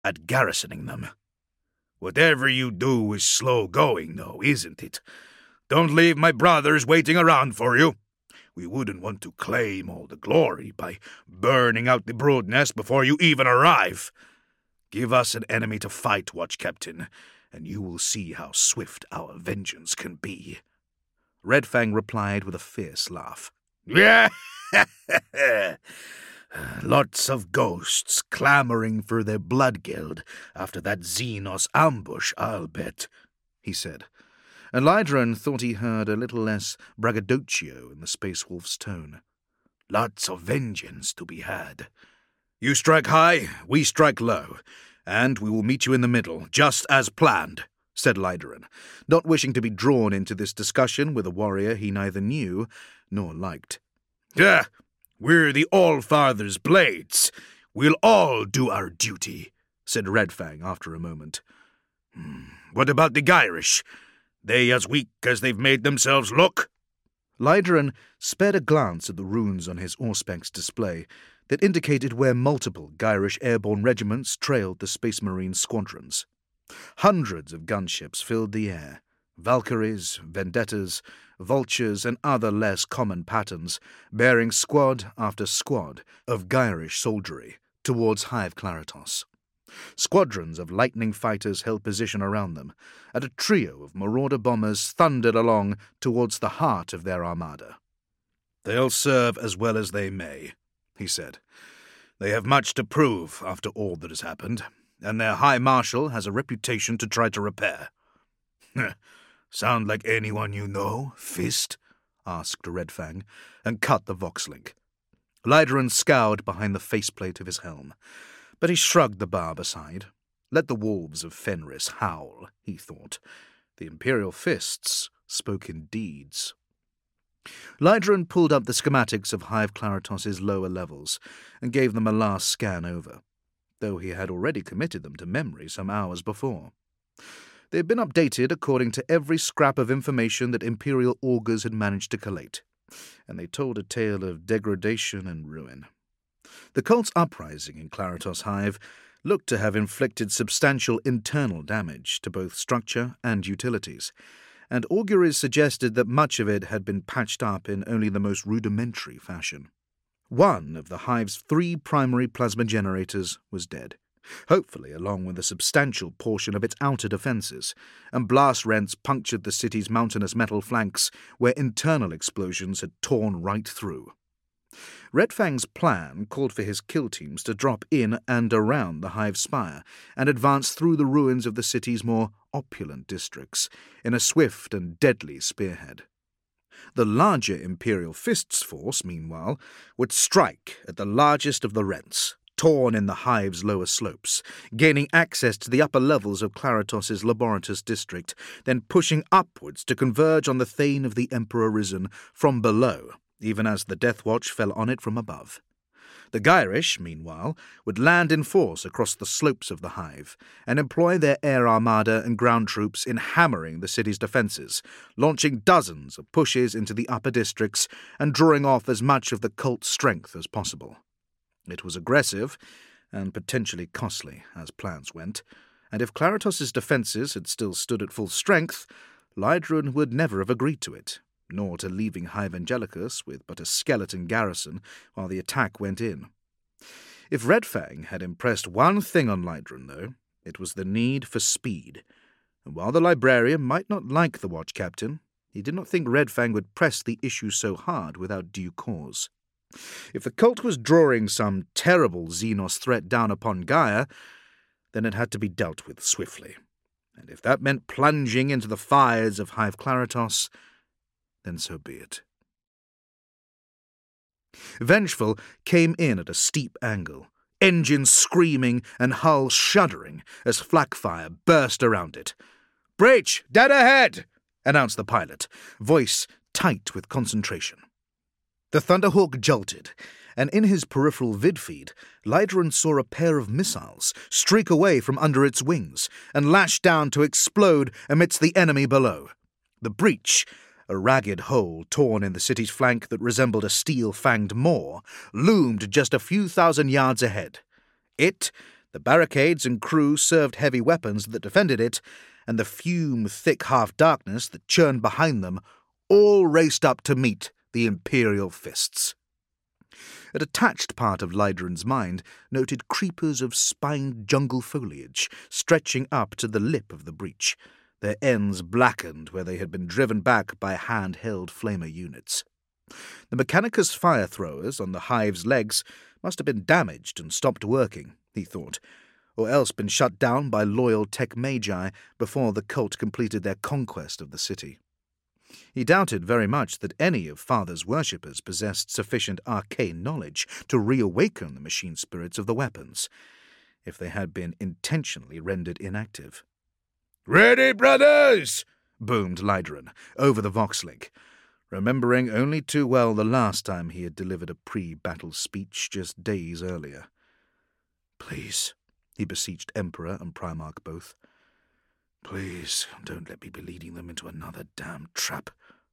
at garrisoning them. Whatever you do is slow going, though, isn't it? Don't leave my brothers waiting around for you. We wouldn't want to claim all the glory by burning out the brood nest before you even arrive. Give us an enemy to fight, Watch Captain, and you will see how swift our vengeance can be." Red Fang replied with a fierce laugh. "Yeah, lots of ghosts clamoring for their blood guild after that Xenos ambush, I'll bet," he said. And Lydron thought he heard a little less braggadocio in the Space Wolf's tone. "Lots of vengeance to be had. You strike high, we strike low, and we will meet you in the middle, just as planned," said Lydron, not wishing to be drawn into this discussion with a warrior he neither knew nor liked. "Yeah, we're the All-Father's blades. We'll all do our duty," said Red Fang after a moment. "What about the Gyrish? They as weak as they've made themselves look?" Lydron sped a glance at the runes on his Auspex display that indicated where multiple Gyrish airborne regiments trailed the Space Marine squadrons. Hundreds of gunships filled the air. Valkyries, Vendettas, Vultures, and other less common patterns, bearing squad after squad of Gyrish soldiery towards Hive Claratos. Squadrons of lightning fighters held position around them, and a trio of marauder bombers thundered along towards the heart of their armada. "They'll serve as well as they may," he said. "They have much to prove after all that has happened, and their High Marshal has a reputation to try to repair." "Sound like anyone you know, Fist?" asked Red Fang, and cut the Vox-link. Lydron scowled behind the faceplate of his helm, but he shrugged the barb aside. Let the wolves of Fenris howl, he thought. The Imperial Fists spoke in deeds. Lydron pulled up the schematics of Hive Claratos' lower levels and gave them a last scan over, though he had already committed them to memory some hours before. They had been updated according to every scrap of information that Imperial augurs had managed to collate, and they told a tale of degradation and ruin. The cult's uprising in Claratos Hive looked to have inflicted substantial internal damage to both structure and utilities, and auguries suggested that much of it had been patched up in only the most rudimentary fashion. One of the Hive's 3 primary plasma generators was dead, hopefully along with a substantial portion of its outer defences, and blast rents punctured the city's mountainous metal flanks where internal explosions had torn right through. Red Fang's plan called for his kill teams to drop in and around the Hive Spire and advance through the ruins of the city's more opulent districts in a swift and deadly spearhead. The larger Imperial Fists force, meanwhile, would strike at the largest of the rents, torn in the Hive's lower slopes, gaining access to the upper levels of Claratos' Laboratus district, then pushing upwards to converge on the Thane of the Emperor Risen from below, even as the Death Watch fell on it from above. The Gyrish, meanwhile, would land in force across the slopes of the Hive and employ their air armada and ground troops in hammering the city's defences, launching dozens of pushes into the upper districts and drawing off as much of the cult's strength as possible. It was aggressive and potentially costly, as plans went, and if Claratos' defences had still stood at full strength, Lydron would never have agreed to it, nor to leaving Hive Angelicus with but a skeleton garrison while the attack went in. If Red Fang had impressed one thing on Lydron, though, it was the need for speed, and while the librarian might not like the Watch Captain, he did not think Red Fang would press the issue so hard without due cause. If the cult was drawing some terrible Xenos threat down upon Gaia, then it had to be dealt with swiftly, and if that meant plunging into the fires of Hive Claratos, then so be it. Vengeful came in at a steep angle, engines screaming and hull shuddering as flak fire burst around it. "Breach, dead ahead!" announced the pilot, voice tight with concentration. The Thunderhawk jolted, and in his peripheral vidfeed, Lydron saw a pair of missiles streak away from under its wings and lash down to explode amidst the enemy below. The breach, a ragged hole torn in the city's flank that resembled a steel-fanged maw, loomed just a few thousand yards ahead. It, The barricades and crew served heavy weapons that defended it, and the fume-thick half-darkness that churned behind them all raced up to meet the Imperial fists. A detached part of Lydron's mind noted creepers of spined jungle foliage stretching up to the lip of the breach, their ends blackened where they had been driven back by hand-held flamer units. The Mechanicus fire-throwers on the hive's legs must have been damaged and stopped working, he thought, or else been shut down by loyal tech magi before the cult completed their conquest of the city. He doubted very much that any of Father's worshippers possessed sufficient arcane knowledge to reawaken the machine spirits of the weapons, if they had been intentionally rendered inactive. "Ready, brothers!" boomed Lydron over the Voxlink, remembering only too well the last time he had delivered a pre-battle speech just days earlier. "Please," he beseeched Emperor and Primarch both. "Please, don't let me be leading them into another damn trap."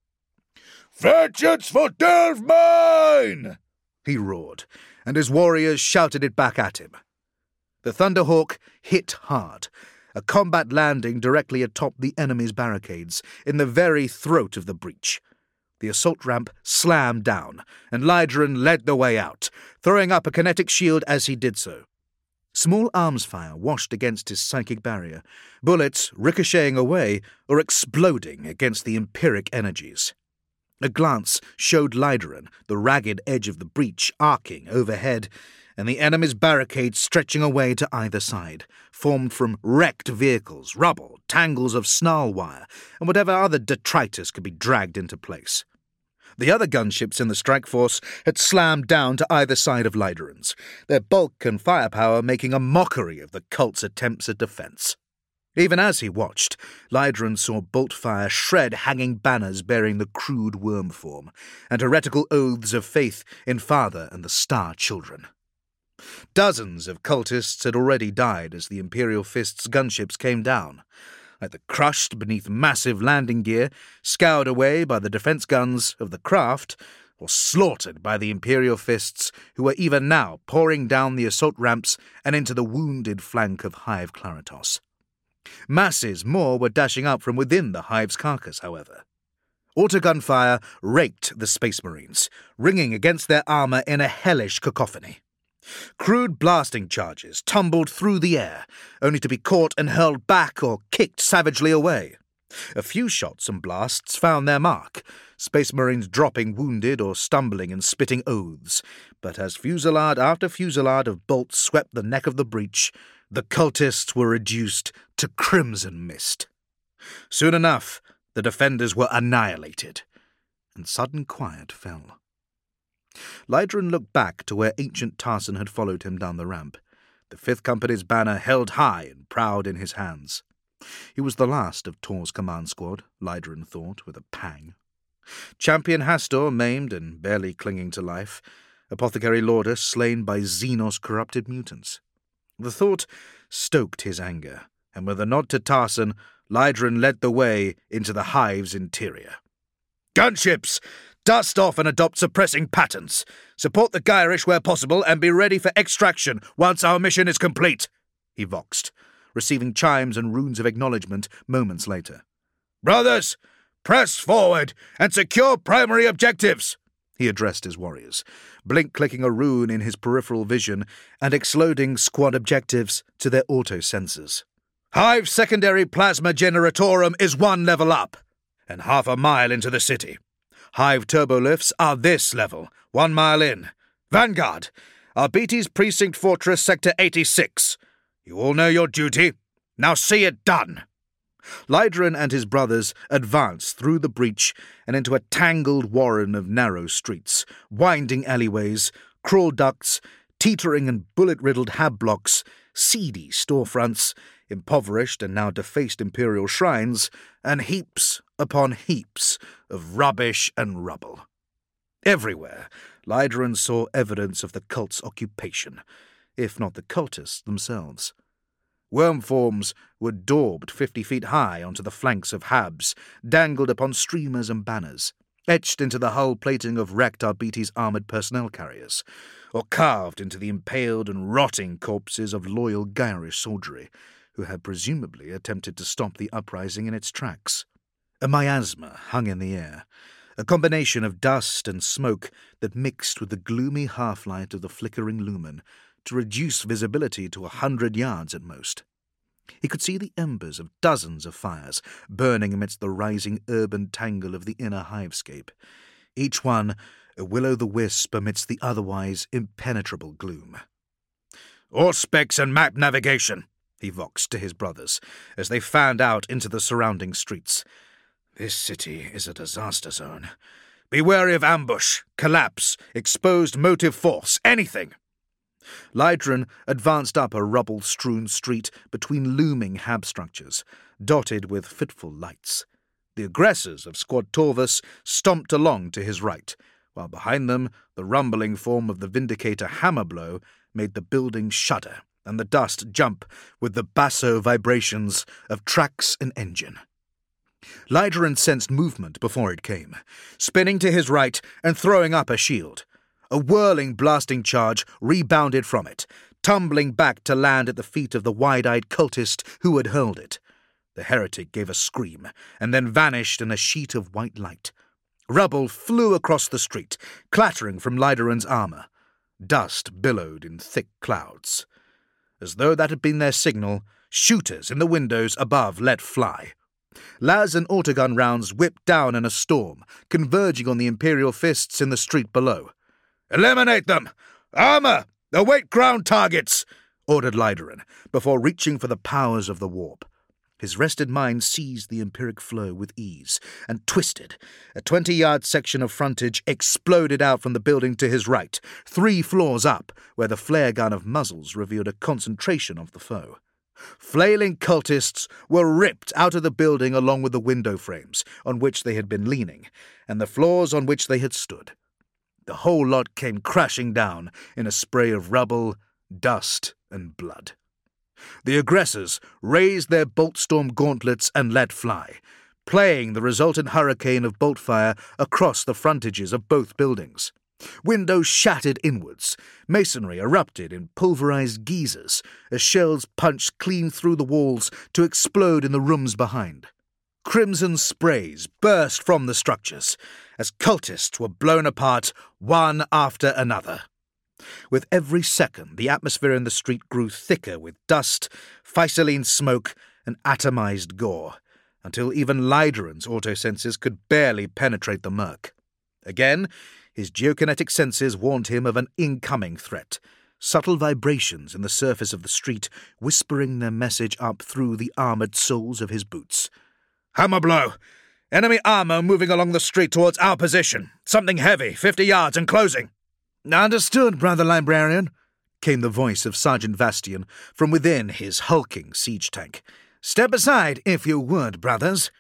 "Vengeance for Delvemine!" he roared, and his warriors shouted it back at him. The Thunderhawk hit hard, a combat landing directly atop the enemy's barricades, in the very throat of the breach. The assault ramp slammed down, and Lydron led the way out, throwing up a kinetic shield as he did so. Small arms fire washed against his psychic barrier, bullets ricocheting away or exploding against the empiric energies. A glance showed Lydron the ragged edge of the breach arcing overhead, and the enemy's barricades stretching away to either side, formed from wrecked vehicles, rubble, tangles of snarl wire, and whatever other detritus could be dragged into place. The other gunships in the strike force had slammed down to either side of Lydron's, their bulk and firepower making a mockery of the cult's attempts at defence. Even as he watched, Lydron saw Boltfire shred hanging banners bearing the crude worm form, and heretical oaths of faith in Father and the Star Children. Dozens of cultists had already died as the Imperial Fist's gunships came down, either crushed beneath massive landing gear, scoured away by the defence guns of the craft, or slaughtered by the Imperial Fists who were even now pouring down the assault ramps and into the wounded flank of Hive Claritos. Masses more were dashing up from within the Hive's carcass, however. Autogun fire raked the Space Marines, ringing against their armour in a hellish cacophony. Crude blasting charges tumbled through the air, only to be caught and hurled back or kicked savagely away. A few shots and blasts found their mark, Space Marines dropping wounded or stumbling and spitting oaths, but as fusillade after fusillade of bolts swept the neck of the breach, the cultists were reduced to crimson mist. Soon enough, the defenders were annihilated, and sudden quiet fell. Lydron looked back to where ancient Tarson had followed him down the ramp, the 5th Company's banner held high and proud in his hands. He was the last of Tor's command squad, Lydron thought with a pang. Champion Hastor maimed and barely clinging to life, Apothecary Lordus slain by Xenos corrupted mutants. The thought stoked his anger, and with a nod to Tarson, Lydron led the way into the Hive's interior. "Gunships! Dust off and adopt suppressing patterns. Support the Gyrish where possible and be ready for extraction once our mission is complete," he voxed, receiving chimes and runes of acknowledgement moments later. "Brothers, press forward and secure primary objectives," he addressed his warriors, blink-clicking a rune in his peripheral vision and exploding squad objectives to their auto-sensors. "Hive secondary plasma generatorum is 1 level up, and half a mile into the city. Hive turbolifts are this level, 1 mile in. Vanguard, Arbites Precinct Fortress Sector 86. You all know your duty. Now see it done." Lydron and his brothers advanced through the breach and into a tangled warren of narrow streets, winding alleyways, crawl ducts, teetering and bullet-riddled hab blocks, seedy storefronts, impoverished and now defaced imperial shrines, and heaps upon heaps of rubbish and rubble. Everywhere, Lydron saw evidence of the cult's occupation, if not the cultists themselves. Worm forms were daubed 50 feet high onto the flanks of habs, dangled upon streamers and banners. etched into the hull plating of wrecked Arbiti's armoured personnel carriers, or carved into the impaled and rotting corpses of loyal Gyrish soldiery, who had presumably attempted to stop the uprising in its tracks. A miasma hung in the air, a combination of dust and smoke that mixed with the gloomy half-light of the flickering lumen to reduce visibility to 100 yards at most. He could see the embers of dozens of fires burning amidst the rising urban tangle of the inner hivescape, each one a will-o'-the-wisp amidst the otherwise impenetrable gloom. "Auspex and map navigation," he voxed to his brothers as they fanned out into the surrounding streets. "This city is a disaster zone. Be wary of ambush, collapse, exposed motive force, anything." Lydron advanced up a rubble-strewn street between looming hab structures, dotted with fitful lights. The aggressors of Squad Torvus stomped along to his right, while behind them the rumbling form of the Vindicator Hammerblow made the building shudder and the dust jump with the basso vibrations of tracks and engine. Lydron sensed movement before it came, spinning to his right and throwing up a shield. A whirling blasting charge rebounded from it, tumbling back to land at the feet of the wide-eyed cultist who had hurled it. The heretic gave a scream, and then vanished in a sheet of white light. Rubble flew across the street, clattering from Lydron's armour. Dust billowed in thick clouds. As though that had been their signal, shooters in the windows above let fly. Las and autogun rounds whipped down in a storm, converging on the Imperial fists in the street below. "Eliminate them! Armour! Await ground targets!" ordered Lydron, before reaching for the powers of the warp. His rested mind seized the empiric flow with ease and twisted. A 20-yard section of frontage exploded out from the building to his right, 3 floors up, where the flare gun of muzzles revealed a concentration of the foe. Flailing cultists were ripped out of the building along with the window frames on which they had been leaning, and the floors on which they had stood. The whole lot came crashing down in a spray of rubble, dust, and blood. The aggressors raised their bolt-storm gauntlets and let fly, playing the resultant hurricane of bolt fire across the frontages of both buildings. Windows shattered inwards, masonry erupted in pulverized geysers as shells punched clean through the walls to explode in the rooms behind. Crimson sprays burst from the structures as cultists were blown apart one after another. With every second, the atmosphere in the street grew thicker with dust, physaline smoke, and atomized gore, until even Lydron's autosenses could barely penetrate the murk. Again, his geokinetic senses warned him of an incoming threat, subtle vibrations in the surface of the street whispering their message up through the armoured soles of his boots. "Hammerblow! Enemy armour moving along the street towards our position. Something heavy, 50 yards and closing." "Understood, Brother Librarian," came the voice of Sergeant Vastian from within his hulking siege tank. "Step aside, if you would, brothers."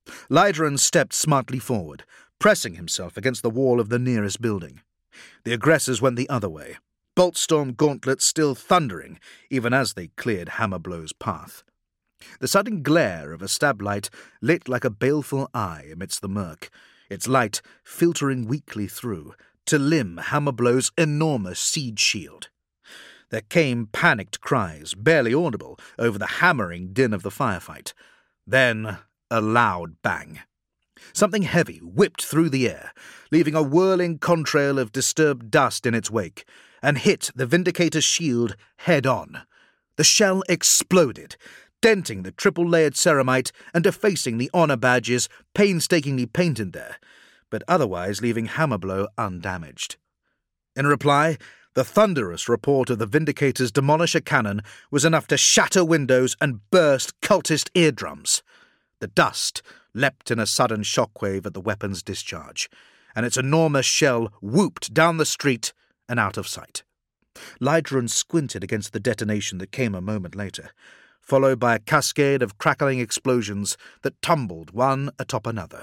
Lydron stepped smartly forward, pressing himself against the wall of the nearest building. The aggressors went the other way, Boltstorm gauntlets still thundering even as they cleared Hammerblow's path. The sudden glare of a stab light lit like a baleful eye amidst the murk, its light filtering weakly through to limn Hammerblow's enormous siege shield. There came panicked cries, barely audible, over the hammering din of the firefight. Then a loud bang. Something heavy whipped through the air, leaving a whirling contrail of disturbed dust in its wake, and hit the Vindicator's shield head-on. The shell exploded, denting the triple-layered ceramite and defacing the honour badges painstakingly painted there, but otherwise leaving Hammerblow undamaged. In reply, the thunderous report of the Vindicator's demolisher cannon was enough to shatter windows and burst cultist eardrums. The dust leapt in a sudden shockwave at the weapon's discharge, and its enormous shell whooped down the street and out of sight. Lydron squinted against the detonation that came a moment later, followed by a cascade of crackling explosions that tumbled one atop another.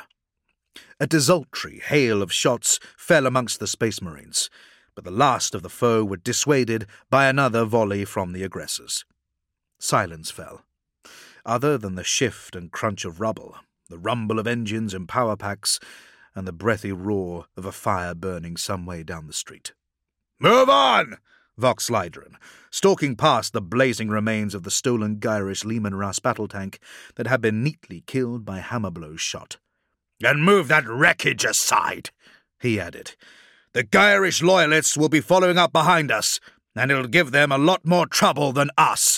A desultory hail of shots fell amongst the Space Marines, but the last of the foe were dissuaded by another volley from the aggressors. Silence fell. Other than the shift and crunch of rubble, the rumble of engines and power packs, and the breathy roar of a fire burning some way down the street. "Move on!" Vox Lydron, stalking past the blazing remains of the stolen Gyrish Leman Russ battle tank that had been neatly killed by Hammerblow's shot. "And move that wreckage aside," he added. "The Gyrish loyalists will be following up behind us, and it'll give them a lot more trouble than us."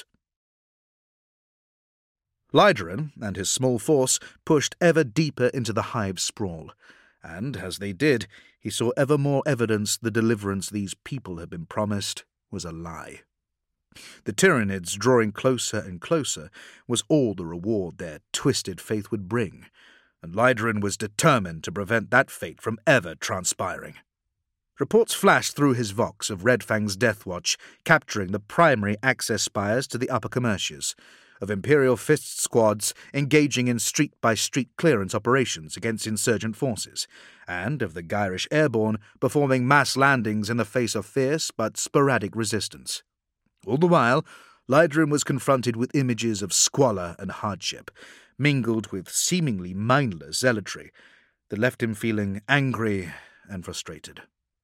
Lydron and his small force pushed ever deeper into the hive's sprawl, and, as they did, he saw ever more evidence the deliverance these people had been promised was a lie. The Tyranids drawing closer and closer was all the reward their twisted faith would bring, and Lydron was determined to prevent that fate from ever transpiring. Reports flashed through his Vox of Red Fang's Death Watch capturing the primary access spires to the upper Commercias, of Imperial Fist squads engaging in street-by-street clearance operations against insurgent forces, and of the Gyrish airborne performing mass landings in the face of fierce but sporadic resistance. All the while, Lydron was confronted with images of squalor and hardship, mingled with seemingly mindless zealotry, that left him feeling angry and frustrated.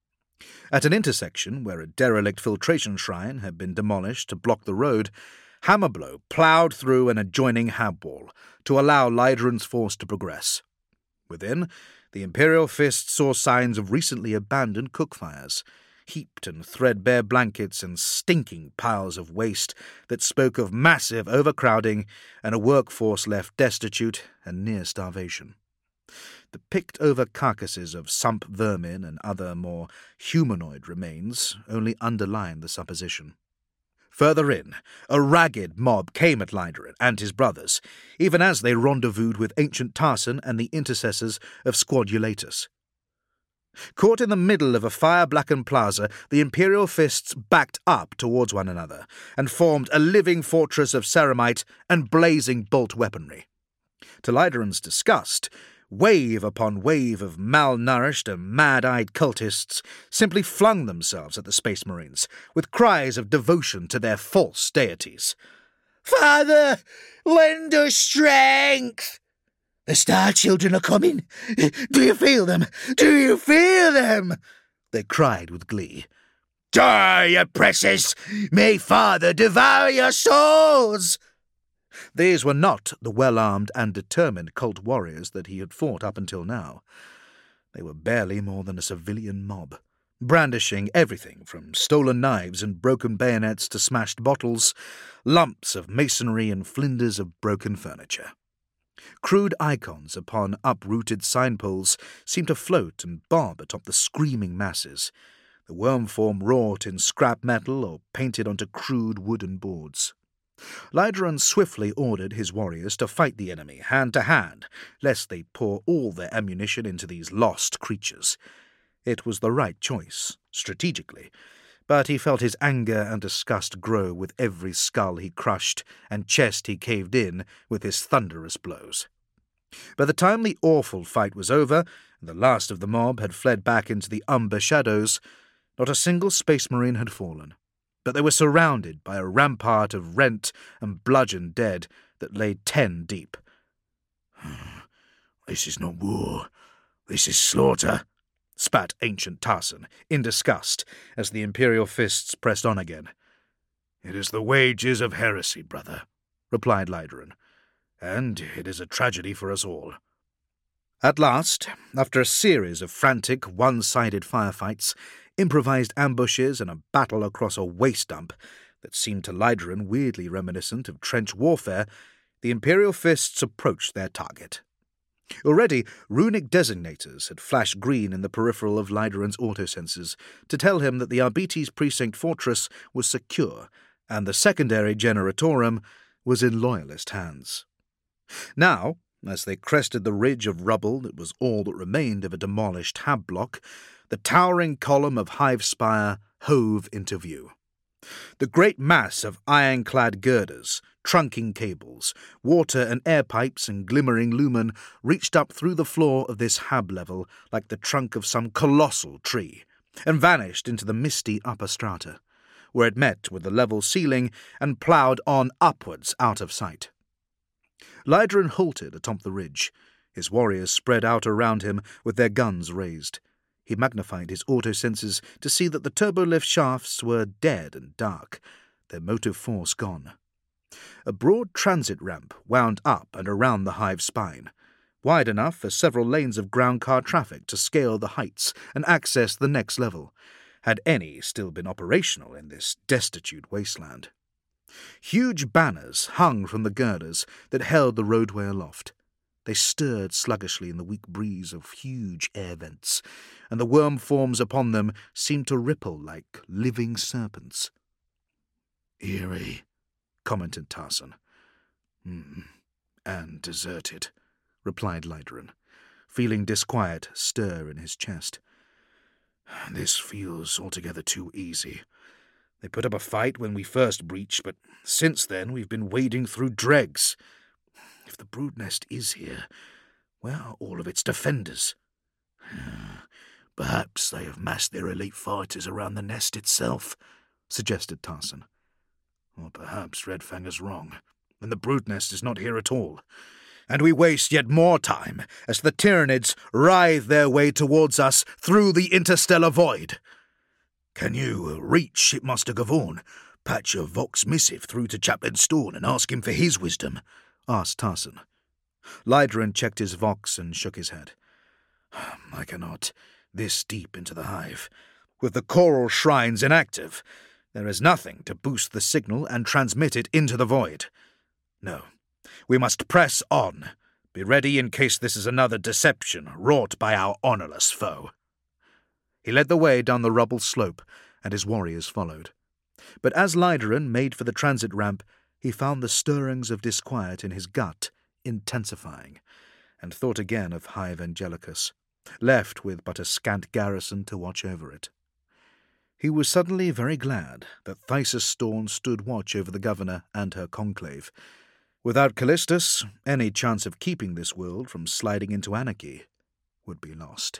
At an intersection where a derelict filtration shrine had been demolished to block the road, Hammerblow ploughed through an adjoining hab wall to allow Lydron's force to progress. Within, the Imperial Fist saw signs of recently abandoned cookfires, heaped and threadbare blankets and stinking piles of waste that spoke of massive overcrowding and a workforce left destitute and near starvation. The picked-over carcasses of sump vermin and other more humanoid remains only underlined the supposition. Further in, a ragged mob came at Lydron and his brothers, even as they rendezvoused with ancient Tarson and the intercessors of Squadulatus. Caught in the middle of a fire-blackened plaza, the Imperial Fists backed up towards one another and formed a living fortress of ceramite and blazing bolt weaponry. To Lydron's disgust, wave upon wave of malnourished and mad-eyed cultists simply flung themselves at the Space Marines, with cries of devotion to their false deities. "Father, lend us strength! The Star Children are coming! Do you feel them? Do you feel them?" they cried with glee. "Die, you oppressors! May Father devour your souls!" These were not the well-armed and determined cult warriors that he had fought up until now. They were barely more than a civilian mob, brandishing everything from stolen knives and broken bayonets to smashed bottles, lumps of masonry and flinders of broken furniture. Crude icons upon uprooted signpoles seemed to float and bob atop the screaming masses, the worm form wrought in scrap metal or painted onto crude wooden boards. Lydron swiftly ordered his warriors to fight the enemy hand to hand, lest they pour all their ammunition into these lost creatures. It was the right choice, strategically, but he felt his anger and disgust grow with every skull he crushed and chest he caved in with his thunderous blows. By the time the awful fight was over and the last of the mob had fled back into the umber shadows, not a single Space Marine had fallen, but they were surrounded by a rampart of rent and bludgeoned dead that lay 10 deep. "This is not war. This is slaughter," spat ancient Tarson, in disgust, as the Imperial Fists pressed on again. "It is the wages of heresy, brother," replied Lydron, "and it is a tragedy for us all." At last, after a series of frantic, one-sided firefights, improvised ambushes and a battle across a waste dump that seemed to Lydron weirdly reminiscent of trench warfare, the Imperial Fists approached their target. Already, runic designators had flashed green in the peripheral of Lydron's autosensors to tell him that the Arbites Precinct Fortress was secure and the secondary Generatorum was in Loyalist hands. Now, as they crested the ridge of rubble that was all that remained of a demolished hab block, the towering column of Hive Spire hove into view. The great mass of iron-clad girders, trunking cables, water and air pipes and glimmering lumen reached up through the floor of this hab level like the trunk of some colossal tree, and vanished into the misty upper strata, where it met with the level ceiling and ploughed on upwards out of sight. Lydron halted atop the ridge, His warriors spread out around him with their guns raised. He magnified his auto-senses to see that the turbolift shafts were dead and dark, their motive force gone. A broad transit ramp wound up and around the hive spine, wide enough for several lanes of ground car traffic to scale the heights and access the next level, had any still been operational in this destitute wasteland. Huge banners hung from the girders that held the roadway aloft. They stirred sluggishly in the weak breeze of huge air vents, and the worm forms upon them seemed to ripple like living serpents. "Eerie," commented Tarson. "And deserted," replied Lyderin, feeling disquiet stir in his chest. "This feels altogether too easy. They put up a fight when we first breached, but since then we've been wading through dregs. If the brood nest is here, where are all of its defenders?" "Perhaps they have massed their elite fighters around the nest itself," suggested Tarson. "Or perhaps Redfang is wrong, and the brood nest is not here at all. And we waste yet more time as the Tyranids writhe their way towards us through the interstellar void." "Can you reach Shipmaster Gavorn, patch a Vox missive through to Chaplain Storn and ask him for his wisdom?" asked Tarson. Lyderin checked his Vox and shook his head. "I cannot, this deep into the hive. With the coral shrines inactive, there is nothing to boost the signal and transmit it into the void. No, we must press on. Be ready in case this is another deception wrought by our honourless foe." He led the way down the rubble slope, and his warriors followed. But as Lyderin made for the transit ramp, he found the stirrings of disquiet in his gut intensifying, and thought again of Hive Angelicus, left with but a scant garrison to watch over it. He was suddenly very glad that Thysus Storn stood watch over the governor and her conclave. Without Callistus, any chance of keeping this world from sliding into anarchy would be lost.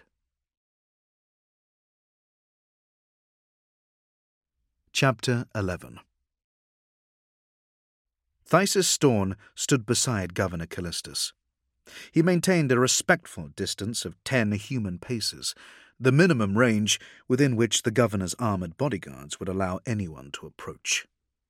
Chapter 11. Thysus Storn stood beside Governor Callistus. He maintained a respectful distance of 10 human paces, the minimum range within which the governor's armoured bodyguards would allow anyone to approach.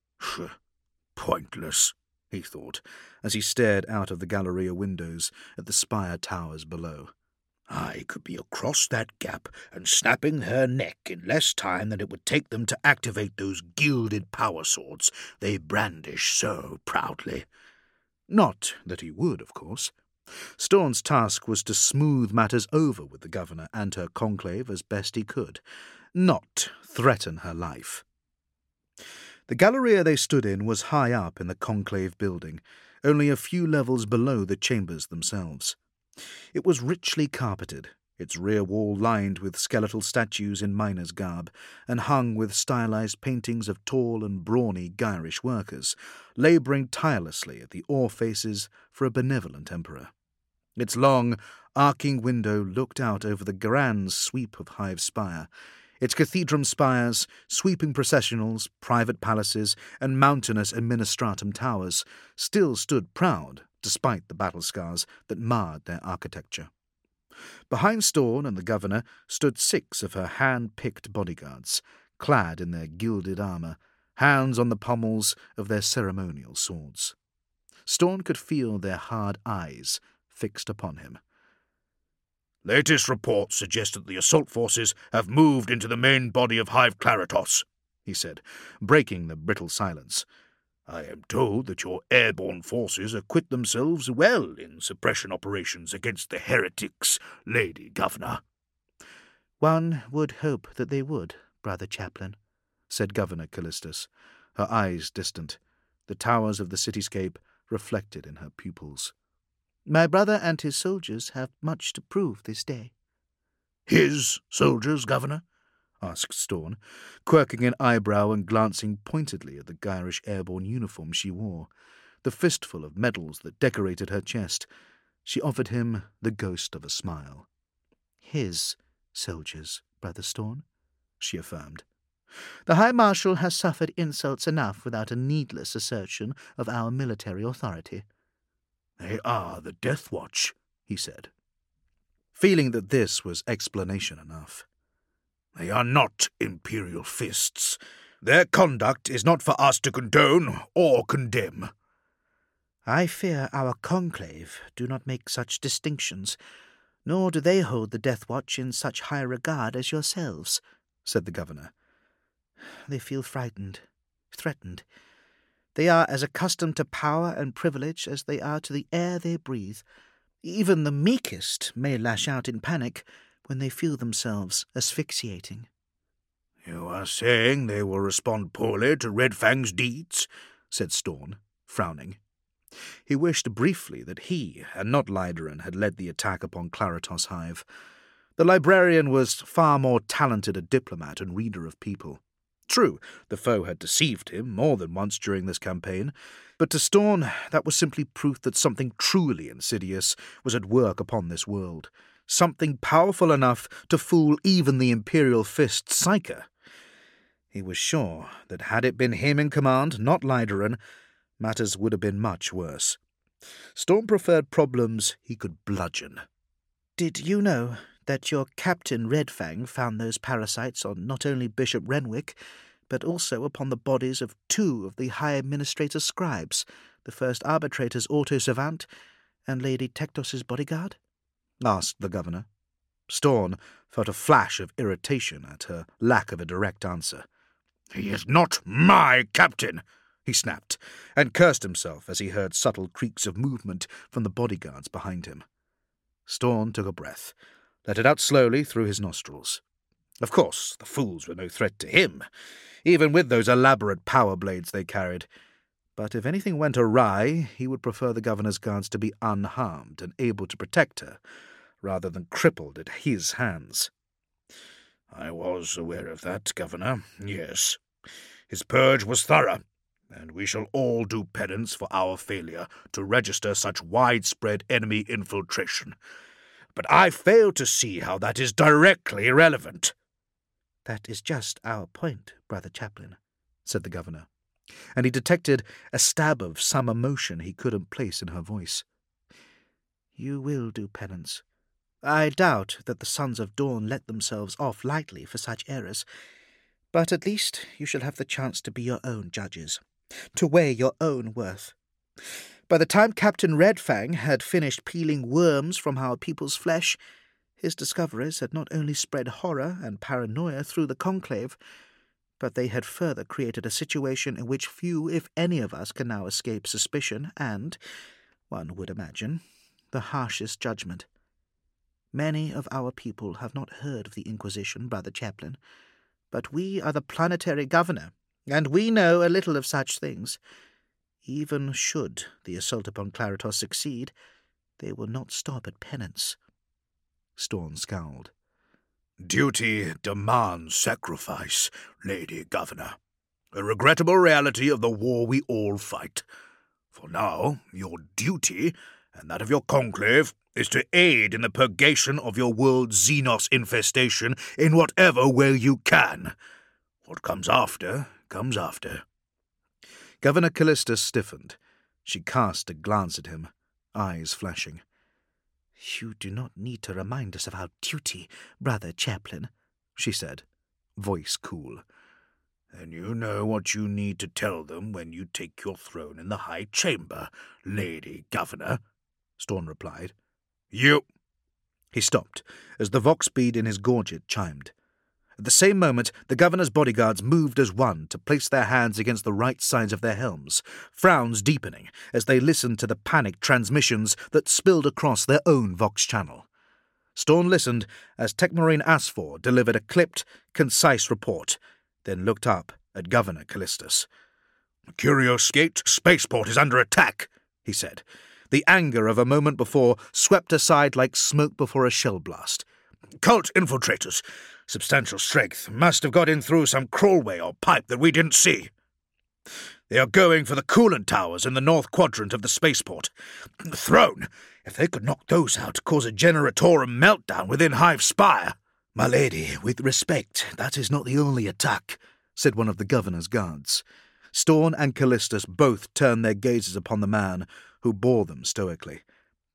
"Pointless," he thought, as he stared out of the Galleria windows at the spire towers below. "I could be across that gap and snapping her neck in less time than it would take them to activate those gilded power swords they brandish so proudly." Not that he would, of course. Storn's task was to smooth matters over with the governor and her conclave as best he could, not threaten her life. The Galleria they stood in was high up in the conclave building, only a few levels below the chambers themselves. It was richly carpeted, its rear wall lined with skeletal statues in miners' garb, and hung with stylized paintings of tall and brawny Gyrish workers, labouring tirelessly at the ore faces for a benevolent emperor. Its long, arcing window looked out over the grand sweep of Hive Spire. Its cathedral spires, sweeping processionals, private palaces, and mountainous administratum towers still stood proud, despite the battle scars that marred their architecture. Behind Storn and the governor stood 6 of her hand-picked bodyguards, clad in their gilded armour, hands on the pommels of their ceremonial swords. Storn could feel their hard eyes fixed upon him. "Latest reports suggest that the assault forces have moved into the main body of Hive Claritos," he said, breaking the brittle silence. "I am told that your airborne forces acquit themselves well in suppression operations against the heretics, Lady Governor." "One would hope that they would, Brother Chaplain," said Governor Callistus, her eyes distant, the towers of the cityscape reflected in her pupils. "My brother and his soldiers have much to prove this day." "His soldiers, Governor?" asked Storn, quirking an eyebrow and glancing pointedly at the Gyrish airborne uniform she wore, the fistful of medals that decorated her chest. She offered him the ghost of a smile. "His soldiers, Brother Storn," she affirmed. "The High Marshal has suffered insults enough without a needless assertion of our military authority." "They are the Death Watch," he said, feeling that this was explanation enough. They are not Imperial fists. Their conduct is not for us to condone or condemn. I fear our conclave do not make such distinctions, nor do they hold the Death Watch in such high regard as yourselves, said the governor. They feel frightened, threatened. They are as accustomed to power and privilege as they are to the air they breathe. Even the meekest may lash out in panic when they feel themselves asphyxiating. You are saying they will respond poorly to Red Fang's deeds? Said Storn, frowning. He wished briefly that he, and not Lyderin, had led the attack upon Claritos Hive. The librarian was far more talented a diplomat and reader of people. True, the foe had deceived him more than once during this campaign, but to Storn that was simply proof that something truly insidious was at work upon this world, something powerful enough to fool even the Imperial Fist Psyker. He was sure that had it been him in command, not Lyderin, matters would have been much worse. Storn preferred problems he could bludgeon. Did you know that your Captain Redfang found those parasites on not only Bishop Renwick, but also upon the bodies of 2 of the High Administrator's scribes, the first arbitrator's auto-savant and Lady Tectos's bodyguard? Asked the governor. Storn felt a flash of irritation at her lack of a direct answer. He is not my captain, he snapped, and cursed himself as he heard subtle creaks of movement from the bodyguards behind him. Storn took a breath, let it out slowly through his nostrils. Of course, the fools were no threat to him, even with those elaborate power blades they carried. But if anything went awry, he would prefer the governor's guards to be unharmed and able to protect her, rather than crippled at his hands. I was aware of that, Governor, yes. His purge was thorough, and we shall all do penance for our failure to register such widespread enemy infiltration. But I fail to see how that is directly relevant. That is just our point, Brother Chaplain, said the governor, and he detected a stab of some emotion he couldn't place in her voice. You will do penance. I doubt that the Sons of Dawn let themselves off lightly for such errors, but at least you shall have the chance to be your own judges, to weigh your own worth. By the time Captain Redfang had finished peeling worms from our people's flesh, his discoveries had not only spread horror and paranoia through the conclave, but they had further created a situation in which few, if any of us, can now escape suspicion and, one would imagine, the harshest judgment. Many of our people have not heard of the Inquisition, Brother Chaplain, but we are the planetary governor, and we know a little of such things. Even should the assault upon Claritos succeed, they will not stop at penance. Storn scowled. Duty demands sacrifice, Lady Governor. A regrettable reality of the war we all fight. For now, your duty, and that of your conclave, is to aid in the purgation of your world's Xenos infestation in whatever way you can. What comes after, comes after. Governor Callista stiffened. She cast a glance at him, eyes flashing. You do not need to remind us of our duty, Brother Chaplain, she said, voice cool. And you know what you need to tell them when you take your throne in the High Chamber, Lady Governor, Storn replied. You... He stopped, as the vox bead in his gorget chimed. At the same moment, the governor's bodyguards moved as one to place their hands against the right sides of their helms, frowns deepening as they listened to the panicked transmissions that spilled across their own vox channel. Storn listened as Tecmarine Asfor delivered a clipped, concise report, then looked up at Governor Callistus. Curios Gate spaceport is under attack, he said. The anger of a moment before swept aside like smoke before a shell blast. Cult infiltrators. Substantial strength. Must have got in through some crawlway or pipe that we didn't see. They are going for the coolant towers in the north quadrant of the spaceport. Throne! If they could knock those out, cause a generatorum meltdown within Hive Spire. My lady, with respect, that is not the only attack, said one of the governor's guards. Storn and Callistus both turned their gazes upon the man who bore them stoically.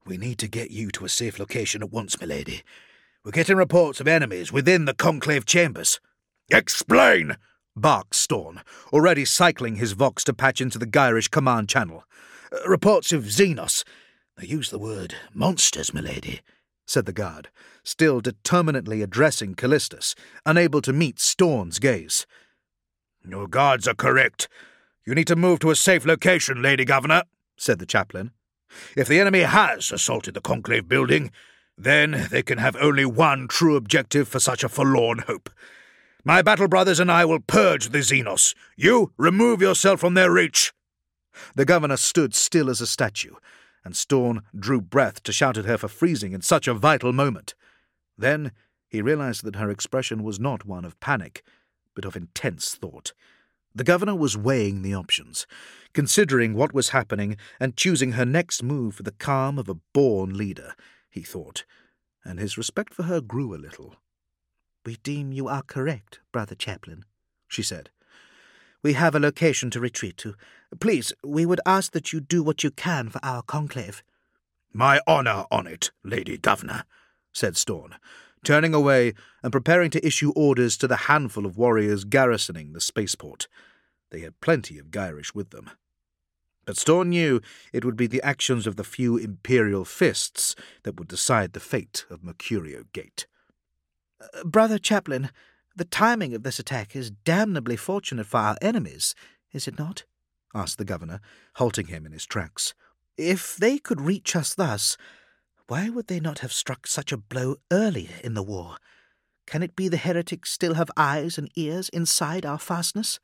We need to get you to a safe location at once, milady. We're getting reports of enemies within the conclave chambers. Explain! barked Storn, already cycling his Vox to patch into the Gyrish command channel. Reports of Xenos. They use the word monsters, milady, said the guard, still determinedly addressing Callistus, unable to meet Storn's gaze. Your guards are correct. You need to move to a safe location, Lady Governor, said the chaplain. If the enemy has assaulted the conclave building, then they can have only one true objective for such a forlorn hope. My battle brothers and I will purge the Xenos. You remove yourself from their reach. The governor stood still as a statue, and Storn drew breath to shout at her for freezing in such a vital moment. Then he realized that her expression was not one of panic, but of intense thought. The governor was weighing the options, considering what was happening and choosing her next move with the calm of a born leader, he thought, and his respect for her grew a little. "We deem you are correct, Brother Chaplain," she said. "We have a location to retreat to. Please, we would ask that you do what you can for our conclave." My honour on it, Lady Governor, said Storn, turning away and preparing to issue orders to the handful of warriors garrisoning the spaceport. They had plenty of Gyrish with them. But Storn knew it would be the actions of the few Imperial fists that would decide the fate of Mercurio Gate. "Brother Chaplain, the timing of this attack is damnably fortunate for our enemies, is it not?" asked the governor, halting him in his tracks. "If they could reach us thus, why would they not have struck such a blow earlier in the war? Can it be the heretics still have eyes and ears inside our fastness?"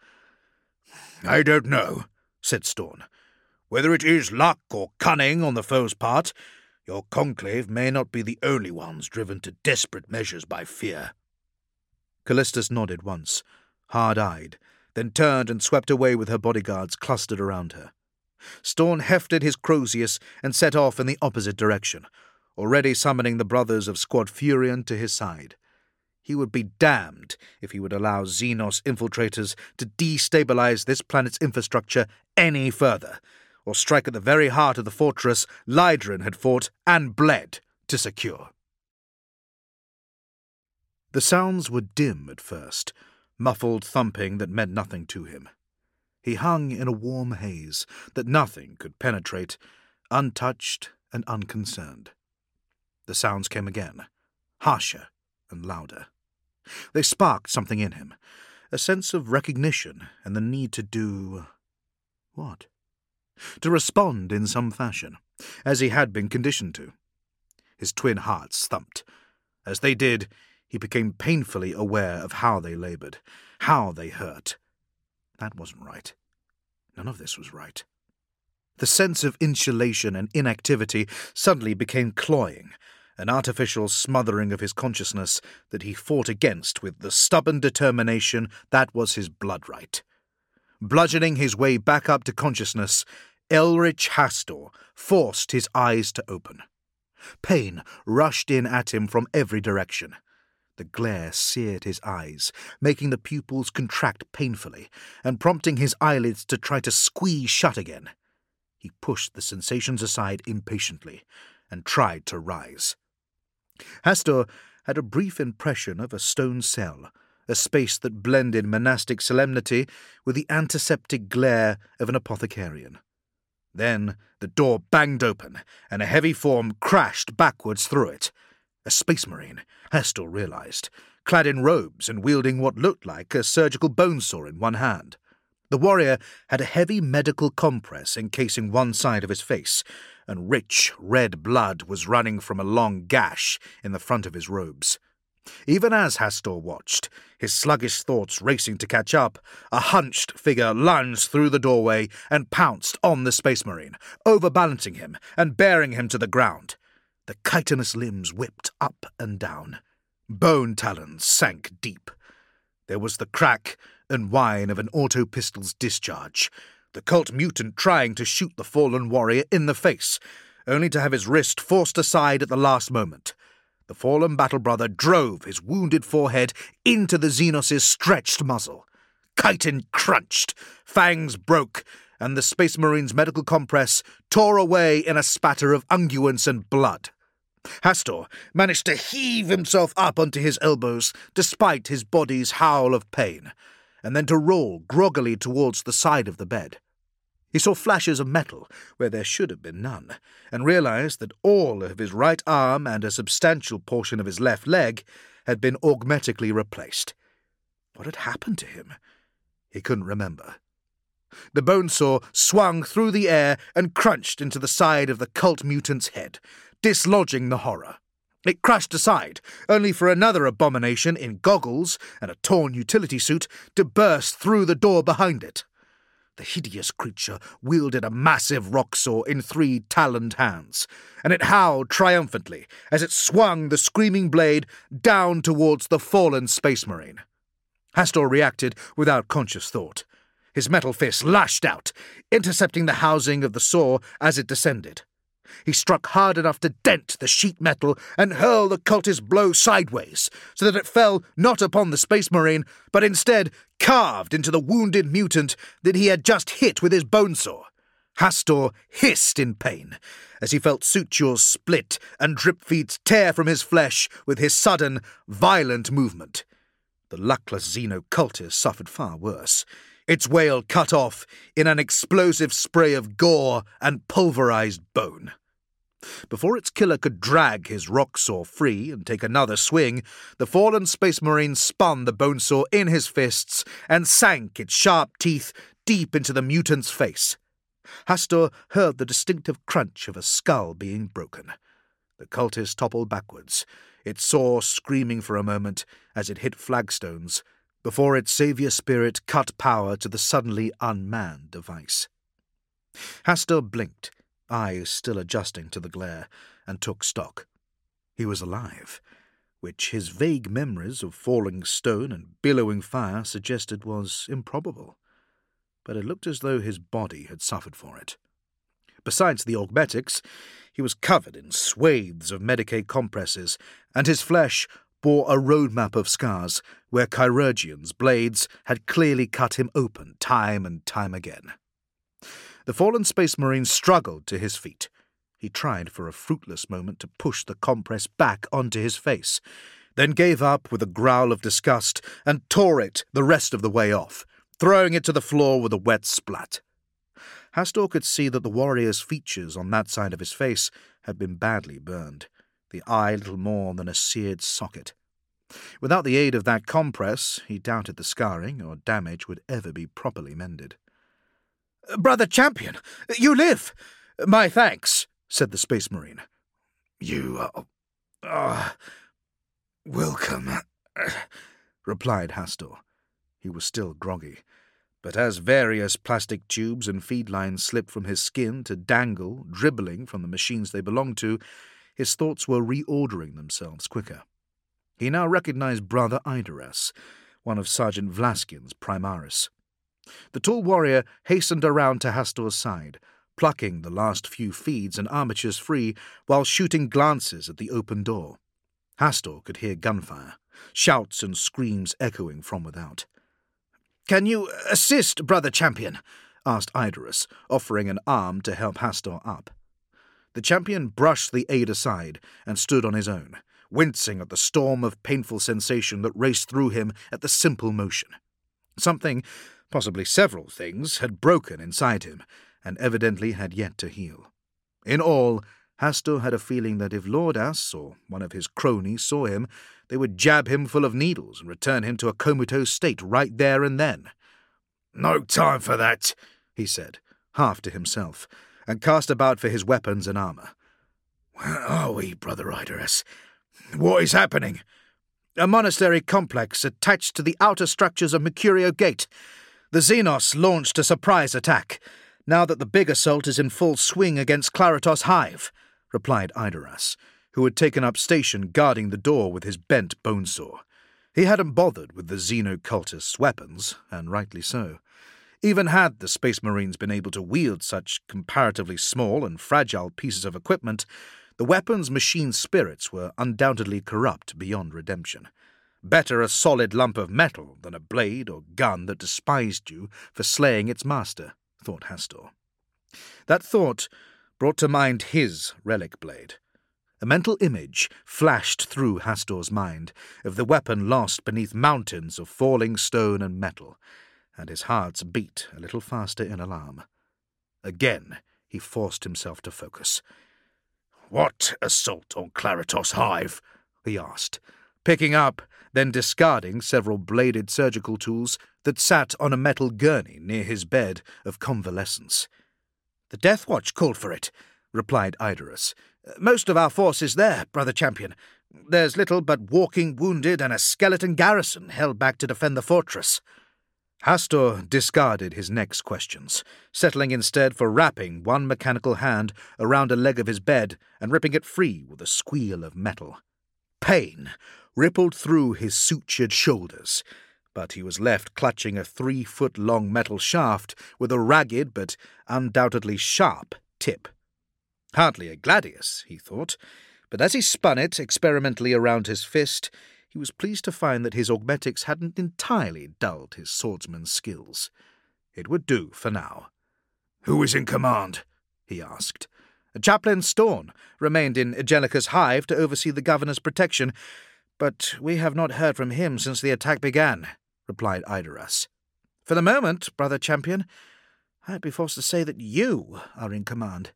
I don't know, said Storn. Whether it is luck or cunning on the foe's part, your conclave may not be the only ones driven to desperate measures by fear. Callistus nodded once, hard-eyed, then turned and swept away with her bodyguards clustered around her. Storn hefted his Crozius and set off in the opposite direction, already summoning the brothers of Squad Furion to his side. He would be damned if he would allow Xenos infiltrators to destabilize this planet's infrastructure any further, or strike at the very heart of the fortress Lydran had fought and bled to secure. The sounds were dim at first, muffled thumping that meant nothing to him. He hung in a warm haze that nothing could penetrate, untouched and unconcerned. The sounds came again, harsher and louder. They sparked something in him, a sense of recognition and the need to do... what? To respond in some fashion, as he had been conditioned to. His twin hearts thumped. As they did, he became painfully aware of how they laboured, how they hurt. That wasn't right. None of this was right. The sense of insulation and inactivity suddenly became cloying, an artificial smothering of his consciousness that he fought against with the stubborn determination that was his blood right. Bludgeoning his way back up to consciousness, Elrich Hastor forced his eyes to open. Pain rushed in at him from every direction. The glare seared his eyes, making the pupils contract painfully, and prompting his eyelids to try to squeeze shut again. He pushed the sensations aside impatiently, and tried to rise. Hastor had a brief impression of a stone cell, a space that blended monastic solemnity with the antiseptic glare of an apothecarian. Then the door banged open, and a heavy form crashed backwards through it. A space marine, Hastor realized, clad in robes and wielding what looked like a surgical bone saw in one hand. The warrior had a heavy medical compress encasing one side of his face, and rich red blood was running from a long gash in the front of his robes. Even as Hastor watched, his sluggish thoughts racing to catch up, a hunched figure lunged through the doorway and pounced on the space marine, overbalancing him and bearing him to the ground. The chitinous limbs whipped up and down. Bone talons sank deep. There was the crack and whine of an auto-pistol's discharge, the cult mutant trying to shoot the fallen warrior in the face, only to have his wrist forced aside at the last moment. The fallen battle brother drove his wounded forehead into the Xenos' stretched muzzle. Chitin crunched, fangs broke, and the Space Marine's medical compress tore away in a spatter of unguents and blood. Hastur managed to heave himself up onto his elbows despite his body's howl of pain, and then to roll groggily towards the side of the bed. He saw flashes of metal where there should have been none, and realized that all of his right arm and a substantial portion of his left leg had been augmetically replaced. What had happened to him? He couldn't remember. The bone saw swung through the air and crunched into the side of the cult mutant's head, dislodging the horror. It crashed aside, only for another abomination in goggles and a torn utility suit to burst through the door behind it. The hideous creature wielded a massive rock saw in 3 taloned hands, and it howled triumphantly as it swung the screaming blade down towards the fallen Space Marine. Hastur reacted without conscious thought. His metal fist lashed out, intercepting the housing of the saw as it descended. He struck hard enough to dent the sheet metal and hurl the cultist's blow sideways, so that it fell not upon the Space Marine, but instead carved into the wounded mutant that he had just hit with his bone saw. Hastur hissed in pain as he felt sutures split and drip feeds tear from his flesh with his sudden, violent movement. The luckless xeno-cultist suffered far worse, its wail cut off in an explosive spray of gore and pulverized bone. Before its killer could drag his rock saw free and take another swing, the fallen Space Marine spun the bone saw in his fists and sank its sharp teeth deep into the mutant's face. Hastur heard the distinctive crunch of a skull being broken. The cultist toppled backwards, its saw screaming for a moment as it hit flagstones, before its savior spirit cut power to the suddenly unmanned device. Hastur blinked, eyes still adjusting to the glare, and took stock. He was alive, which his vague memories of falling stone and billowing fire suggested was improbable. But it looked as though his body had suffered for it. Besides the augmetics, he was covered in swathes of Medicaid compresses, and his flesh bore a roadmap of scars where chirurgians' blades had clearly cut him open time and time again. The fallen Space Marine struggled to his feet. He tried for a fruitless moment to push the compress back onto his face, then gave up with a growl of disgust and tore it the rest of the way off, throwing it to the floor with a wet splat. Hastur could see that the warrior's features on that side of his face had been badly burned, the eye little more than a seared socket. Without the aid of that compress, he doubted the scarring or damage would ever be properly mended. "Brother Champion, you live! My thanks," said the Space Marine. "You are welcome," replied Hastur. He was still groggy, but as various plastic tubes and feed lines slipped from his skin to dangle, dribbling from the machines they belonged to, his thoughts were reordering themselves quicker. He now recognized Brother Idaras, one of Sergeant Vlaskin's Primaris. The tall warrior hastened around to Hastur's side, plucking the last few feeds and armatures free while shooting glances at the open door. Hastur could hear gunfire, shouts and screams echoing from without. "Can you assist, Brother Champion?" asked Idaras, offering an arm to help Hastur up. The champion brushed the aid aside and stood on his own, wincing at the storm of painful sensation that raced through him at the simple motion. Something, possibly several things, had broken inside him, and evidently had yet to heal. In all, Hastur had a feeling that if Lordas or one of his cronies saw him, they would jab him full of needles and return him to a comatose state right there and then. "No time for that," he said, half to himself, and cast about for his weapons and armor. "Where are we, Brother Idaras? What is happening?" "A monastery complex attached to the outer structures of Mercurio Gate. The Xenos launched a surprise attack, now that the big assault is in full swing against Claritos Hive," replied Idaras, who had taken up station guarding the door with his bent bone saw. He hadn't bothered with the xeno-cultist's weapons, and rightly so. Even had the Space Marines been able to wield such comparatively small and fragile pieces of equipment, the weapon's machine spirits were undoubtedly corrupt beyond redemption. Better a solid lump of metal than a blade or gun that despised you for slaying its master, thought Hastur. That thought brought to mind his relic blade. A mental image flashed through Hastur's mind of the weapon lost beneath mountains of falling stone and metal, and his heart beat a little faster in alarm. Again he forced himself to focus. "What assault on Claritos Hive?" he asked, picking up, then discarding several bladed surgical tools that sat on a metal gurney near his bed of convalescence. "The Death Watch called for it," replied Idorus. "Most of our force is there, Brother Champion. There's little but walking wounded and a skeleton garrison held back to defend the fortress." Hastur discarded his next questions, settling instead for wrapping one mechanical hand around a leg of his bed and ripping it free with a squeal of metal. Pain rippled through his sutured shoulders, but he was left clutching a 3-foot-long metal shaft with a ragged but undoubtedly sharp tip. Hardly a gladius, he thought, but as he spun it experimentally around his fist, he was pleased to find that his augmetics hadn't entirely dulled his swordsman's skills. It would do for now. "Who is in command?" he asked. Chaplain Storn remained in Angelica's hive to oversee the governor's protection, but we have not heard from him since the attack began, replied Idorus. For the moment, Brother Champion, I'd be forced to say that you are in command.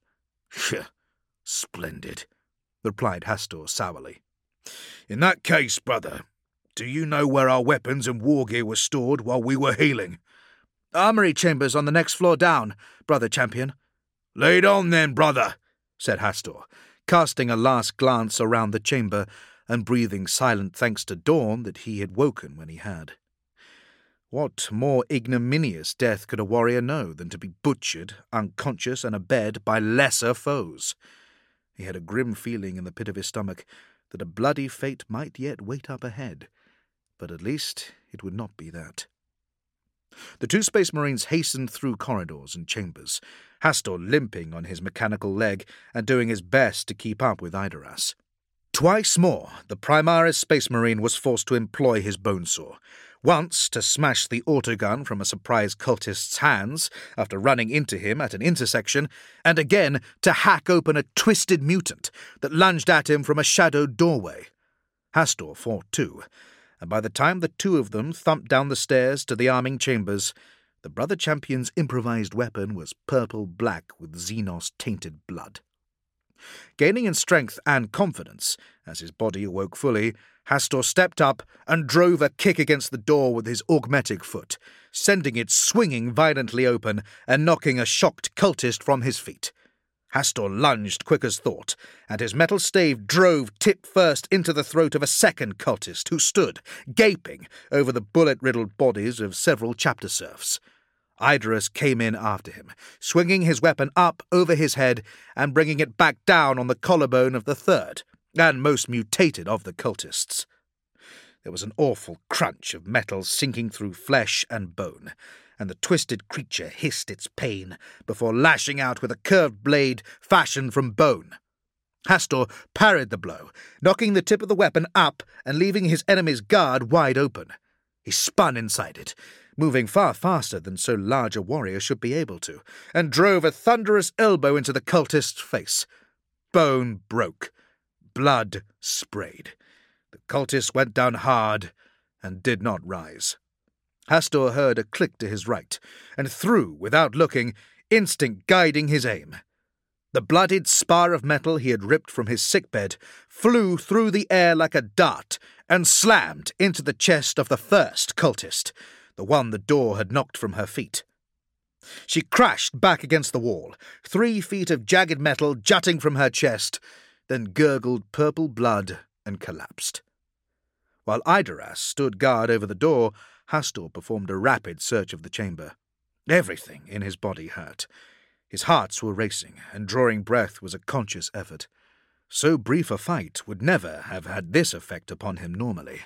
Splendid, replied Hastur sourly. In that case, brother, do you know where our weapons and war gear were stored while we were healing? Armory chambers on the next floor down, Brother Champion. Lead on then, brother, said Hastur, casting a last glance around the chamber and breathing silent thanks to dawn that he had woken when he had. What more ignominious death could a warrior know than to be butchered, unconscious and abed by lesser foes? He had a grim feeling in the pit of his stomach that a bloody fate might yet wait up ahead, but at least it would not be that. The two Space Marines hastened through corridors and chambers, Hastur limping on his mechanical leg and doing his best to keep up with Idorus. Twice more the Primaris Space Marine was forced to employ his bonesaw, once to smash the autogun from a surprised cultist's hands after running into him at an intersection, and again to hack open a twisted mutant that lunged at him from a shadowed doorway. Hastur fought too, and by the time the two of them thumped down the stairs to the arming chambers, the Brother Champion's improvised weapon was purple-black with Xenos-tainted blood. Gaining in strength and confidence, as his body awoke fully, Hastur stepped up and drove a kick against the door with his augmetic foot, sending it swinging violently open and knocking a shocked cultist from his feet. Hastur lunged quick as thought, and his metal stave drove tip first into the throat of a second cultist who stood, gaping, over the bullet-riddled bodies of several chapter serfs. Idorus came in after him, swinging his weapon up over his head and bringing it back down on the collarbone of the third, and most mutated of the cultists. There was an awful crunch of metal sinking through flesh and bone, and the twisted creature hissed its pain before lashing out with a curved blade fashioned from bone. Hastur parried the blow, knocking the tip of the weapon up and leaving his enemy's guard wide open. He spun inside it, moving far faster than so large a warrior should be able to, and drove a thunderous elbow into the cultist's face. Bone broke. Blood sprayed. The cultist went down hard and did not rise. Hastur heard a click to his right, and threw, without looking, instinct guiding his aim. The bloodied spar of metal he had ripped from his sickbed flew through the air like a dart and slammed into the chest of the first cultist, the one the door had knocked from her feet. She crashed back against the wall, 3 feet of jagged metal jutting from her chest, then gurgled purple blood and collapsed. While Idorus stood guard over the door, Hastur performed a rapid search of the chamber. Everything in his body hurt. His hearts were racing, and drawing breath was a conscious effort. So brief a fight would never have had this effect upon him normally.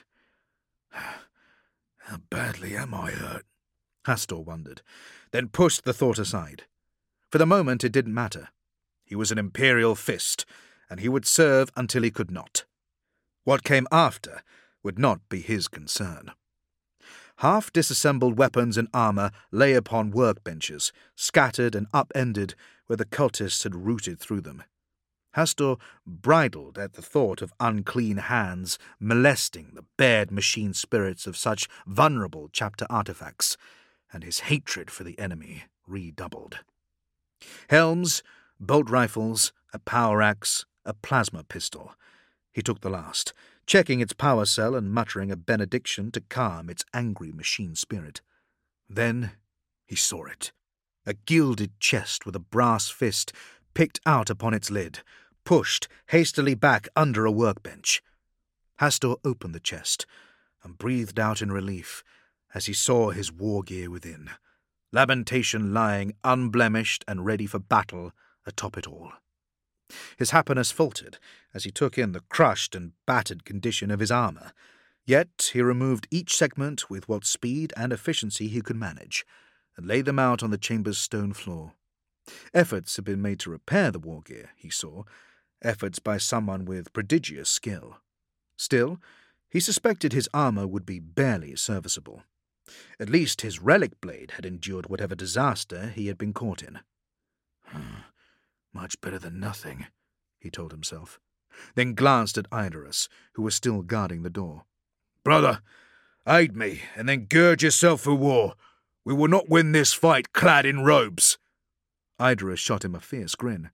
How badly am I hurt? Hastur wondered, then pushed the thought aside. For the moment it didn't matter. He was an Imperial Fist, and he would serve until he could not. What came after would not be his concern. Half-disassembled weapons and armour lay upon workbenches, scattered and upended where the cultists had rooted through them. Hastur bridled at the thought of unclean hands molesting the bared machine spirits of such vulnerable chapter artifacts, and his hatred for the enemy redoubled. Helms, bolt rifles, a power axe, a plasma pistol. He took the last, checking its power cell and muttering a benediction to calm its angry machine spirit. Then he saw it. A gilded chest with a brass fist picked out upon its lid, pushed hastily back under a workbench. Hastur opened the chest and breathed out in relief as he saw his war gear within, lamentation lying unblemished and ready for battle atop it all. His happiness faltered as he took in the crushed and battered condition of his armour, yet he removed each segment with what speed and efficiency he could manage, and laid them out on the chamber's stone floor. Efforts had been made to repair the war gear, he saw, efforts by someone with prodigious skill. Still, he suspected his armour would be barely serviceable. At least his relic blade had endured whatever disaster he had been caught in. Much better than nothing, he told himself, then glanced at Idorus, who was still guarding the door. Brother, aid me, and then gird yourself for war. We will not win this fight clad in robes. Idorus shot him a fierce grin.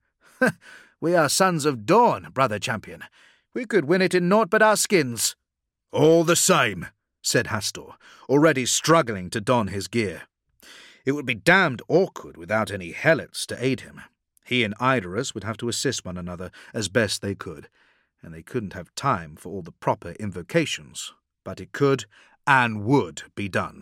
We are sons of Dawn, brother champion. We could win it in naught but our skins. All the same, said Hastur, already struggling to don his gear. It would be damned awkward without any helots to aid him. He and Idorus would have to assist one another as best they could, and they couldn't have time for all the proper invocations, but it could and would be done.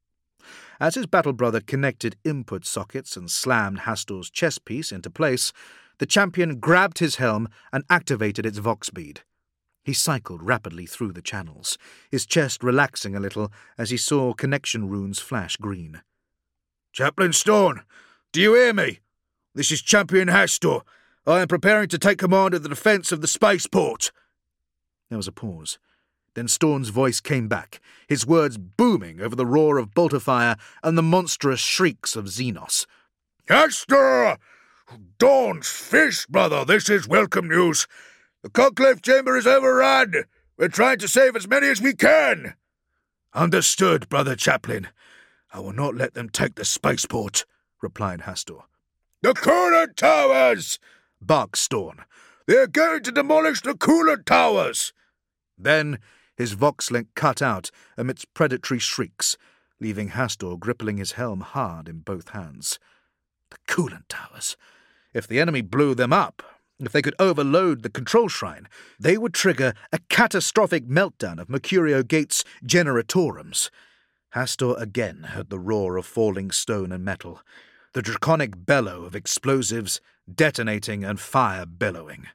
As his battle brother connected input sockets and slammed Hastur's chest piece into place, the champion grabbed his helm and activated its vox bead. He cycled rapidly through the channels, his chest relaxing a little as he saw connection runes flash green. Chaplain Storn, do you hear me? This is Champion Hastur. I am preparing to take command of the defence of the spaceport. There was a pause. Then Storn's voice came back, his words booming over the roar of bolter-fire and the monstrous shrieks of Xenos. Hastur! Dawn's fist, brother, this is welcome news. The conclave chamber is overrun. We're trying to save as many as we can. Understood, brother chaplain. I will not let them take the spaceport, replied Hastur. The coolant towers! Barked Storn. They're going to demolish the coolant towers! Then his vox-link cut out amidst predatory shrieks, leaving Hastur gripping his helm hard in both hands. The coolant towers. If the enemy blew them up, if they could overload the control shrine, they would trigger a catastrophic meltdown of Mercurio Gate's generatorums. Hastur again heard the roar of falling stone and metal, the draconic bellow of explosives detonating and fire billowing.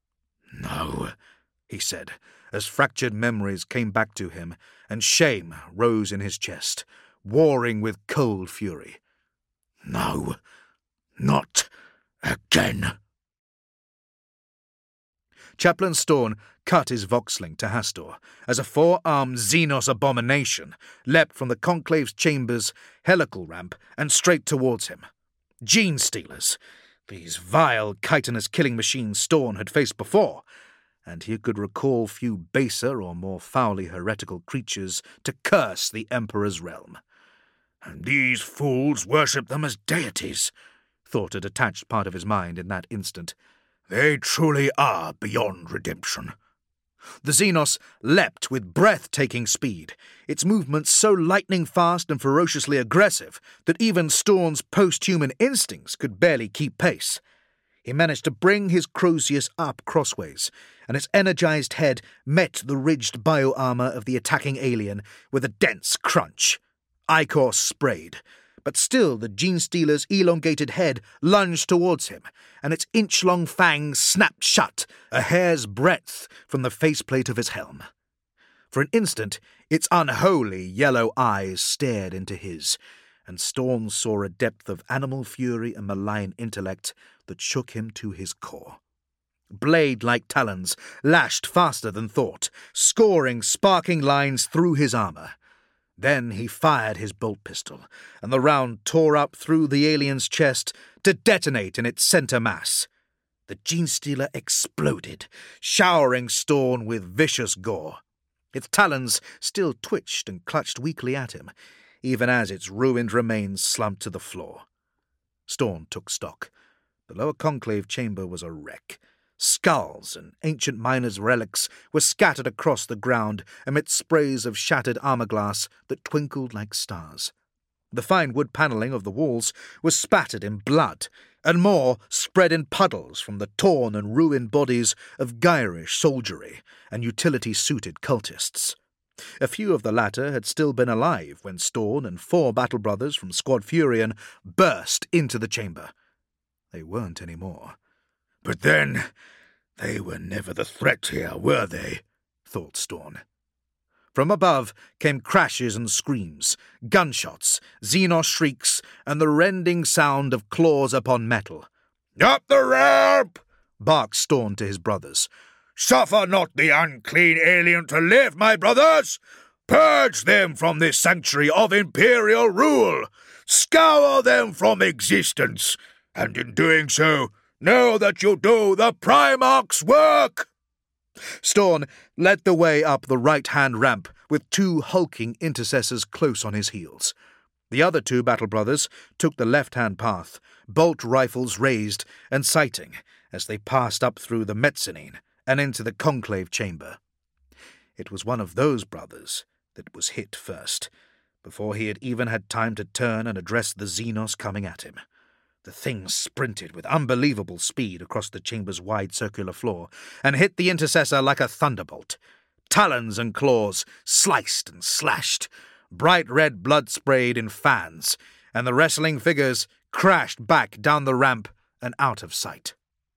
No, he said, as fractured memories came back to him, and shame rose in his chest, warring with cold fury. No, not again. Chaplain Storn cut his vox-link to Hastur as a four-armed Xenos abomination leapt from the Conclave's chamber's helical ramp and straight towards him. Gene stealers, these vile chitinous killing machines Storn had faced before, and he could recall few baser or more foully heretical creatures to curse the Emperor's realm. And these fools worship them as deities, thought a detached part of his mind in that instant. They truly are beyond redemption. The Xenos leapt with breathtaking speed, its movements so lightning-fast and ferociously aggressive that even Storn's post-human instincts could barely keep pace. He managed to bring his Crozius up crossways, and its energized head met the ridged bio-armor of the attacking alien with a dense crunch. Ichor sprayed, but still the Gene-stealer's elongated head lunged towards him, and its inch-long fangs snapped shut, a hair's breadth from the faceplate of his helm. For an instant, its unholy yellow eyes stared into his, and Storn saw a depth of animal fury and malign intellect that shook him to his core. Blade-like talons lashed faster than thought, scoring sparking lines through his armor. Then he fired his bolt pistol, and the round tore up through the alien's chest to detonate in its center mass. The Genestealer exploded, showering Storn with vicious gore. Its talons still twitched and clutched weakly at him, even as its ruined remains slumped to the floor. Storn took stock. The lower conclave chamber was a wreck. Skulls and ancient miners' relics were scattered across the ground amidst sprays of shattered armor glass that twinkled like stars. The fine wood panelling of the walls was spattered in blood, and more spread in puddles from the torn and ruined bodies of Gyrish soldiery and utility-suited cultists. A few of the latter had still been alive when Storn and 4 battle brothers from Squad Furion burst into the chamber. They weren't any more. But then, they were never the threat here, were they? Thought Storn. From above came crashes and screams, gunshots, Xenos shrieks, and the rending sound of claws upon metal. "Up the ramp!" barked Storn to his brothers. "Suffer not the unclean alien to live, my brothers! Purge them from this sanctuary of Imperial rule! Scour them from existence! And in doing so, know that you do the Primarch's work!" Storn led the way up the right-hand ramp with 2 hulking intercessors close on his heels. The other 2 battle brothers took the left-hand path, bolt rifles raised and sighting as they passed up through the mezzanine and into the conclave chamber. It was one of those brothers that was hit first, before he had even had time to turn and address the Xenos coming at him. The thing sprinted with unbelievable speed across the chamber's wide circular floor and hit the intercessor like a thunderbolt. Talons and claws sliced and slashed. Bright red blood sprayed in fans, and the wrestling figures crashed back down the ramp and out of sight.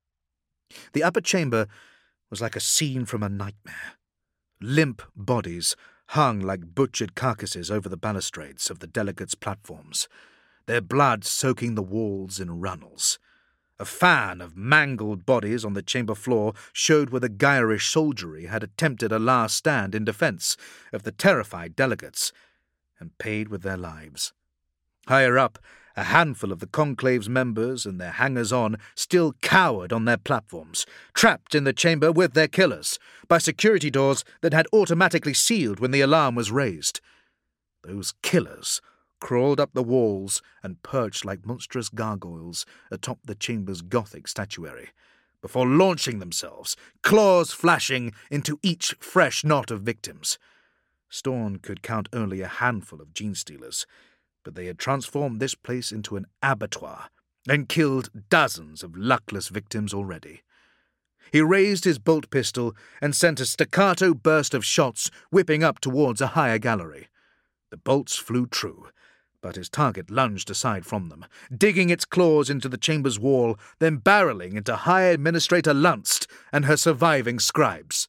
The upper chamber was like a scene from a nightmare. Limp bodies hung like butchered carcasses over the balustrades of the delegates' platforms, their blood soaking the walls in runnels. A fan of mangled bodies on the chamber floor showed where the Gyrish soldiery had attempted a last stand in defense of the terrified delegates, and paid with their lives. Higher up, a handful of the Conclave's members and their hangers-on still cowered on their platforms, trapped in the chamber with their killers, by security doors that had automatically sealed when the alarm was raised. Those killers crawled up the walls and perched like monstrous gargoyles atop the chamber's Gothic statuary, before launching themselves, claws flashing, into each fresh knot of victims. Storn could count only a handful of Genestealers, but they had transformed this place into an abattoir and killed dozens of luckless victims already. He raised his bolt pistol and sent a staccato burst of shots whipping up towards a higher gallery. The bolts flew true, but his target lunged aside from them, digging its claws into the chamber's wall, then barreling into High Administrator Lunst and her surviving scribes.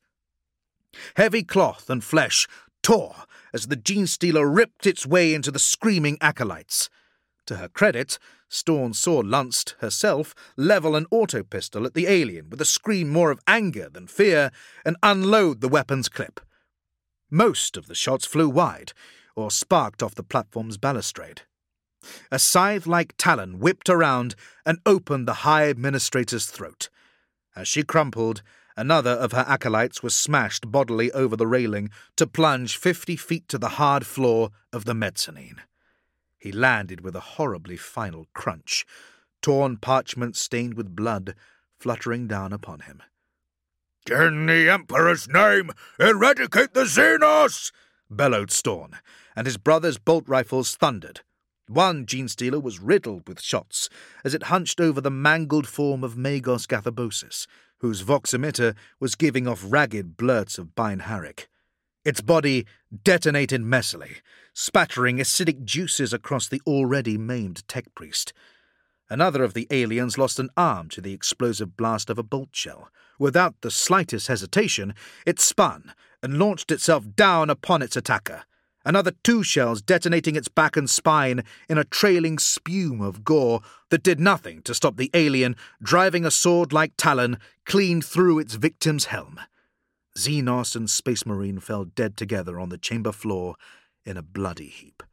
Heavy cloth and flesh tore as the Genestealer ripped its way into the screaming acolytes. To her credit, Storn saw Lunst herself level an auto-pistol at the alien with a scream more of anger than fear and unload the weapon's clip. Most of the shots flew wide, or sparked off the platform's balustrade. A scythe-like talon whipped around and opened the High Administrator's throat. As she crumpled, another of her acolytes was smashed bodily over the railing to plunge 50 feet to the hard floor of the mezzanine. He landed with a horribly final crunch, torn parchment stained with blood fluttering down upon him. "In the Emperor's name, eradicate the Xenos!" bellowed Storn, and his brother's bolt rifles thundered. One Genestealer was riddled with shots as it hunched over the mangled form of Magos Gathabosis, whose vox emitter was giving off ragged blurts of Bine Harik. Its body detonated messily, spattering acidic juices across the already maimed tech priest. Another of the aliens lost an arm to the explosive blast of a bolt shell. Without the slightest hesitation, it spun and launched itself down upon its attacker, another 2 shells detonating its back and spine in a trailing spume of gore that did nothing to stop the alien driving a sword-like talon clean through its victim's helm. Xenos and Space Marine fell dead together on the chamber floor in a bloody heap.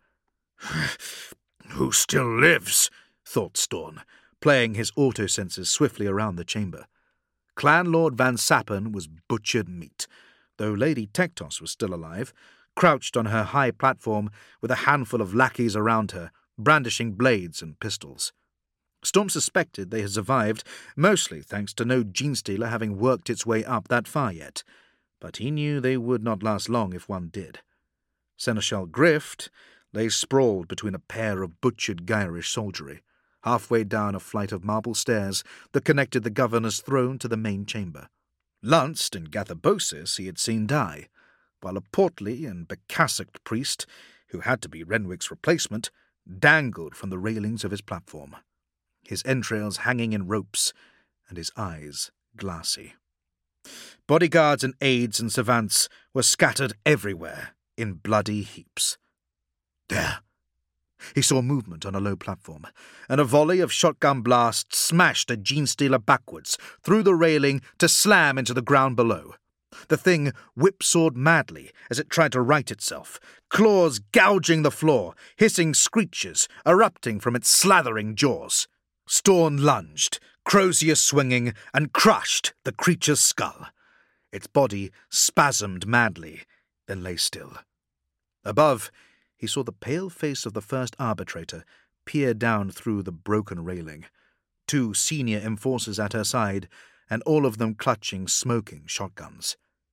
Who still lives? Thought Storn, playing his auto-sensors swiftly around the chamber. Clan Lord Van Sappen was butchered meat, though Lady Tektos was still alive, crouched on her high platform with a handful of lackeys around her, brandishing blades and pistols. Storm suspected they had survived, mostly thanks to no Genestealer having worked its way up that far yet, but he knew they would not last long if one did. Seneschal Grift lay sprawled between a pair of butchered Gyrish soldiery, halfway down a flight of marble stairs that connected the governor's throne to the main chamber. Lunst and Gathabosis he had seen die, while a portly and becassocked priest, who had to be Renwick's replacement, dangled from the railings of his platform, his entrails hanging in ropes and his eyes glassy. Bodyguards and aides and savants were scattered everywhere in bloody heaps. There! He saw movement on a low platform, and a volley of shotgun blasts smashed a Genestealer backwards, through the railing to slam into the ground below. The thing whipsawed madly as it tried to right itself, claws gouging the floor, hissing screeches erupting from its slathering jaws. Storn lunged, crozier swinging, and crushed the creature's skull. Its body spasmed madly, then lay still. Above, he saw the pale face of the first arbitrator peer down through the broken railing, 2 senior enforcers at her side, and all of them clutching smoking shotguns.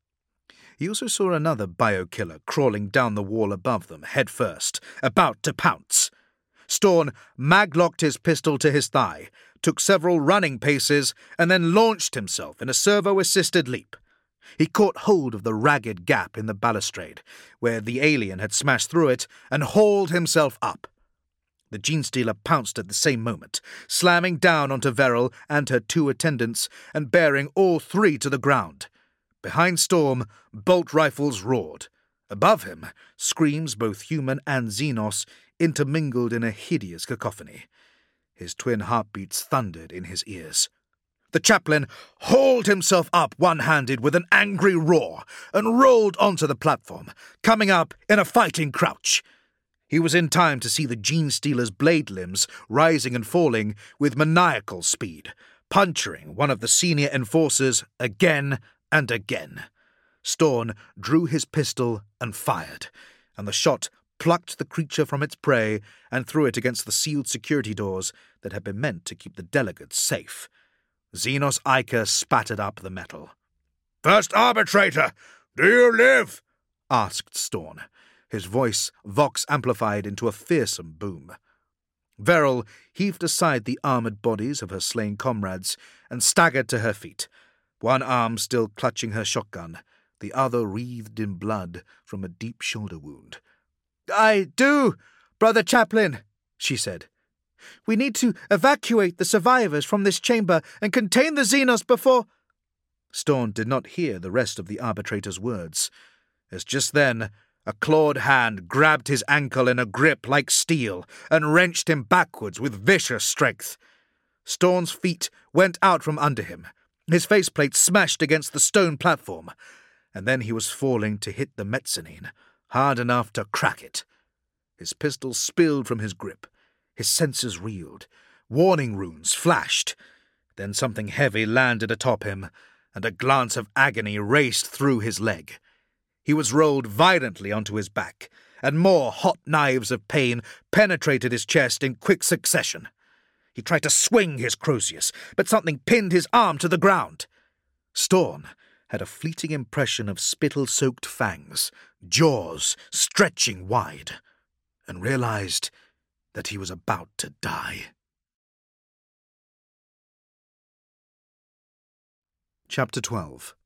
He also saw another biokiller crawling down the wall above them, head first, about to pounce. Storn maglocked his pistol to his thigh, took several running paces, and then launched himself in a servo-assisted leap. He caught hold of the ragged gap in the balustrade, where the alien had smashed through it, and hauled himself up. The Genestealer pounced at the same moment, slamming down onto Verrill and her 2 attendants, and bearing all 3 to the ground. Behind Storm, bolt rifles roared. Above him, screams, both human and Xenos, intermingled in a hideous cacophony. His twin heartbeats thundered in his ears. The chaplain hauled himself up one-handed with an angry roar and rolled onto the platform, coming up in a fighting crouch. He was in time to see the Genestealer's blade limbs rising and falling with maniacal speed, puncturing one of the senior enforcers again and again. Storn drew his pistol and fired, and the shot plucked the creature from its prey and threw it against the sealed security doors that had been meant to keep the delegates safe. Xenos Ica spattered up the metal. "First arbitrator, do you live?" asked Storn, his voice vox-amplified into a fearsome boom. Verrill heaved aside the armoured bodies of her slain comrades and staggered to her feet, one arm still clutching her shotgun, the other wreathed in blood from a deep shoulder wound. "I do, Brother Chaplain," she said. "We need to evacuate the survivors from this chamber and contain the Xenos before—" Storn did not hear the rest of the arbitrator's words, as just then a clawed hand grabbed his ankle in a grip like steel and wrenched him backwards with vicious strength. Storn's feet went out from under him, his faceplate smashed against the stone platform, and then he was falling to hit the mezzanine, hard enough to crack it. His pistol spilled from his grip. His senses reeled. Warning runes flashed. Then something heavy landed atop him, and a glance of agony raced through his leg. He was rolled violently onto his back, and more hot knives of pain penetrated his chest in quick succession. He tried to swing his Crozius, but something pinned his arm to the ground. Storn had a fleeting impression of spittle-soaked fangs, jaws stretching wide, and realized that he was about to die. Chapter 12.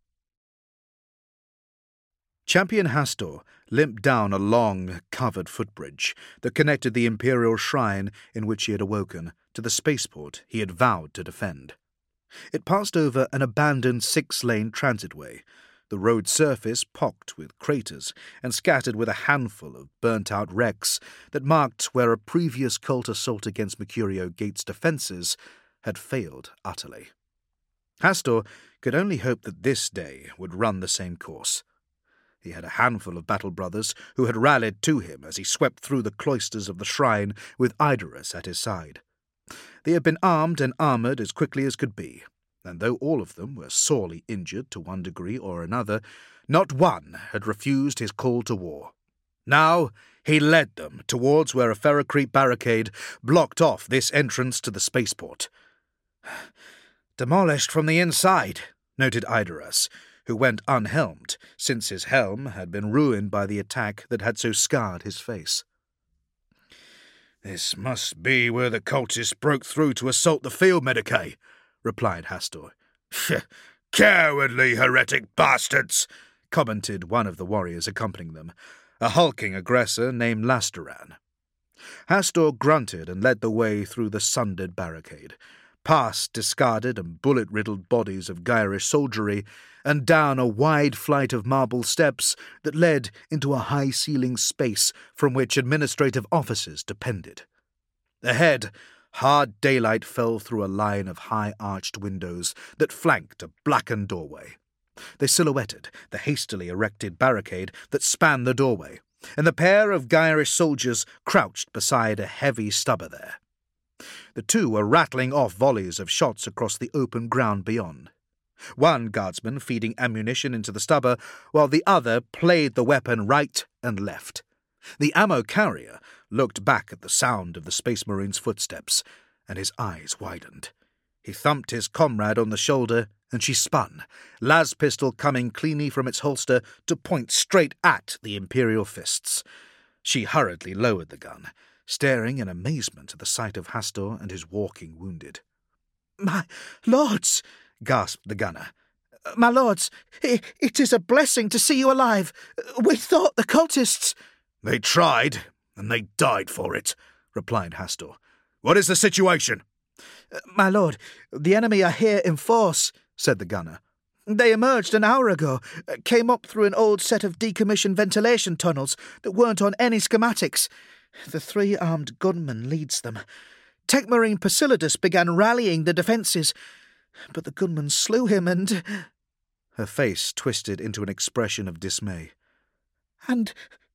Champion Hastor limped down a long, covered footbridge that connected the Imperial shrine in which he had awoken to the spaceport he had vowed to defend. It passed over an abandoned 6-lane transitway, the road's surface pocked with craters and scattered with a handful of burnt-out wrecks that marked where a previous cult assault against Mercurio Gate's defences had failed utterly. Hastor could only hope that this day would run the same course. He had a handful of battle brothers who had rallied to him as he swept through the cloisters of the shrine with Idarus at his side. They had been armed and armoured as quickly as could be, and though all of them were sorely injured to one degree or another, not one had refused his call to war. Now he led them towards where a ferrocrete barricade blocked off this entrance to the spaceport. "Demolished from the inside," noted Idarus, who went unhelmed, since his helm had been ruined by the attack that had so scarred his face. "This must be where the cultists broke through to assault the field medicae," replied Hastur. "Cowardly heretic bastards," commented one of the warriors accompanying them, a hulking aggressor named Lasteran. Hastur grunted and led the way through the sundered barricade, past discarded and bullet-riddled bodies of Gyrish soldiery, and down a wide flight of marble steps that led into a high-ceiling space from which administrative offices depended. Ahead, hard daylight fell through a line of high-arched windows that flanked a blackened doorway. They silhouetted the hastily erected barricade that spanned the doorway, and the pair of Gyrish soldiers crouched beside a heavy stubber there. The two were rattling off volleys of shots across the open ground beyond. One guardsman feeding ammunition into the stubber, while the other played the weapon right and left. The ammo carrier looked back at the sound of the Space Marine's footsteps, and his eyes widened. He thumped his comrade on the shoulder, and she spun, las pistol coming cleanly from its holster to point straight at the Imperial fists. She hurriedly lowered the gun, staring in amazement at the sight of Hastur and his walking wounded. "My lords!" gasped the gunner. "My lords, it is a blessing to see you alive. We thought the cultists—" "They tried, and they died for it," replied Hastur. "What is the situation?" "My lord, the enemy are here in force," said the gunner. "They emerged an hour ago, came up through an old set of decommissioned ventilation tunnels that weren't on any schematics. The 3 armed gunman leads them. Techmarine Posilidus began rallying the defences, but the gunman slew him and—" Her face twisted into an expression of dismay. "And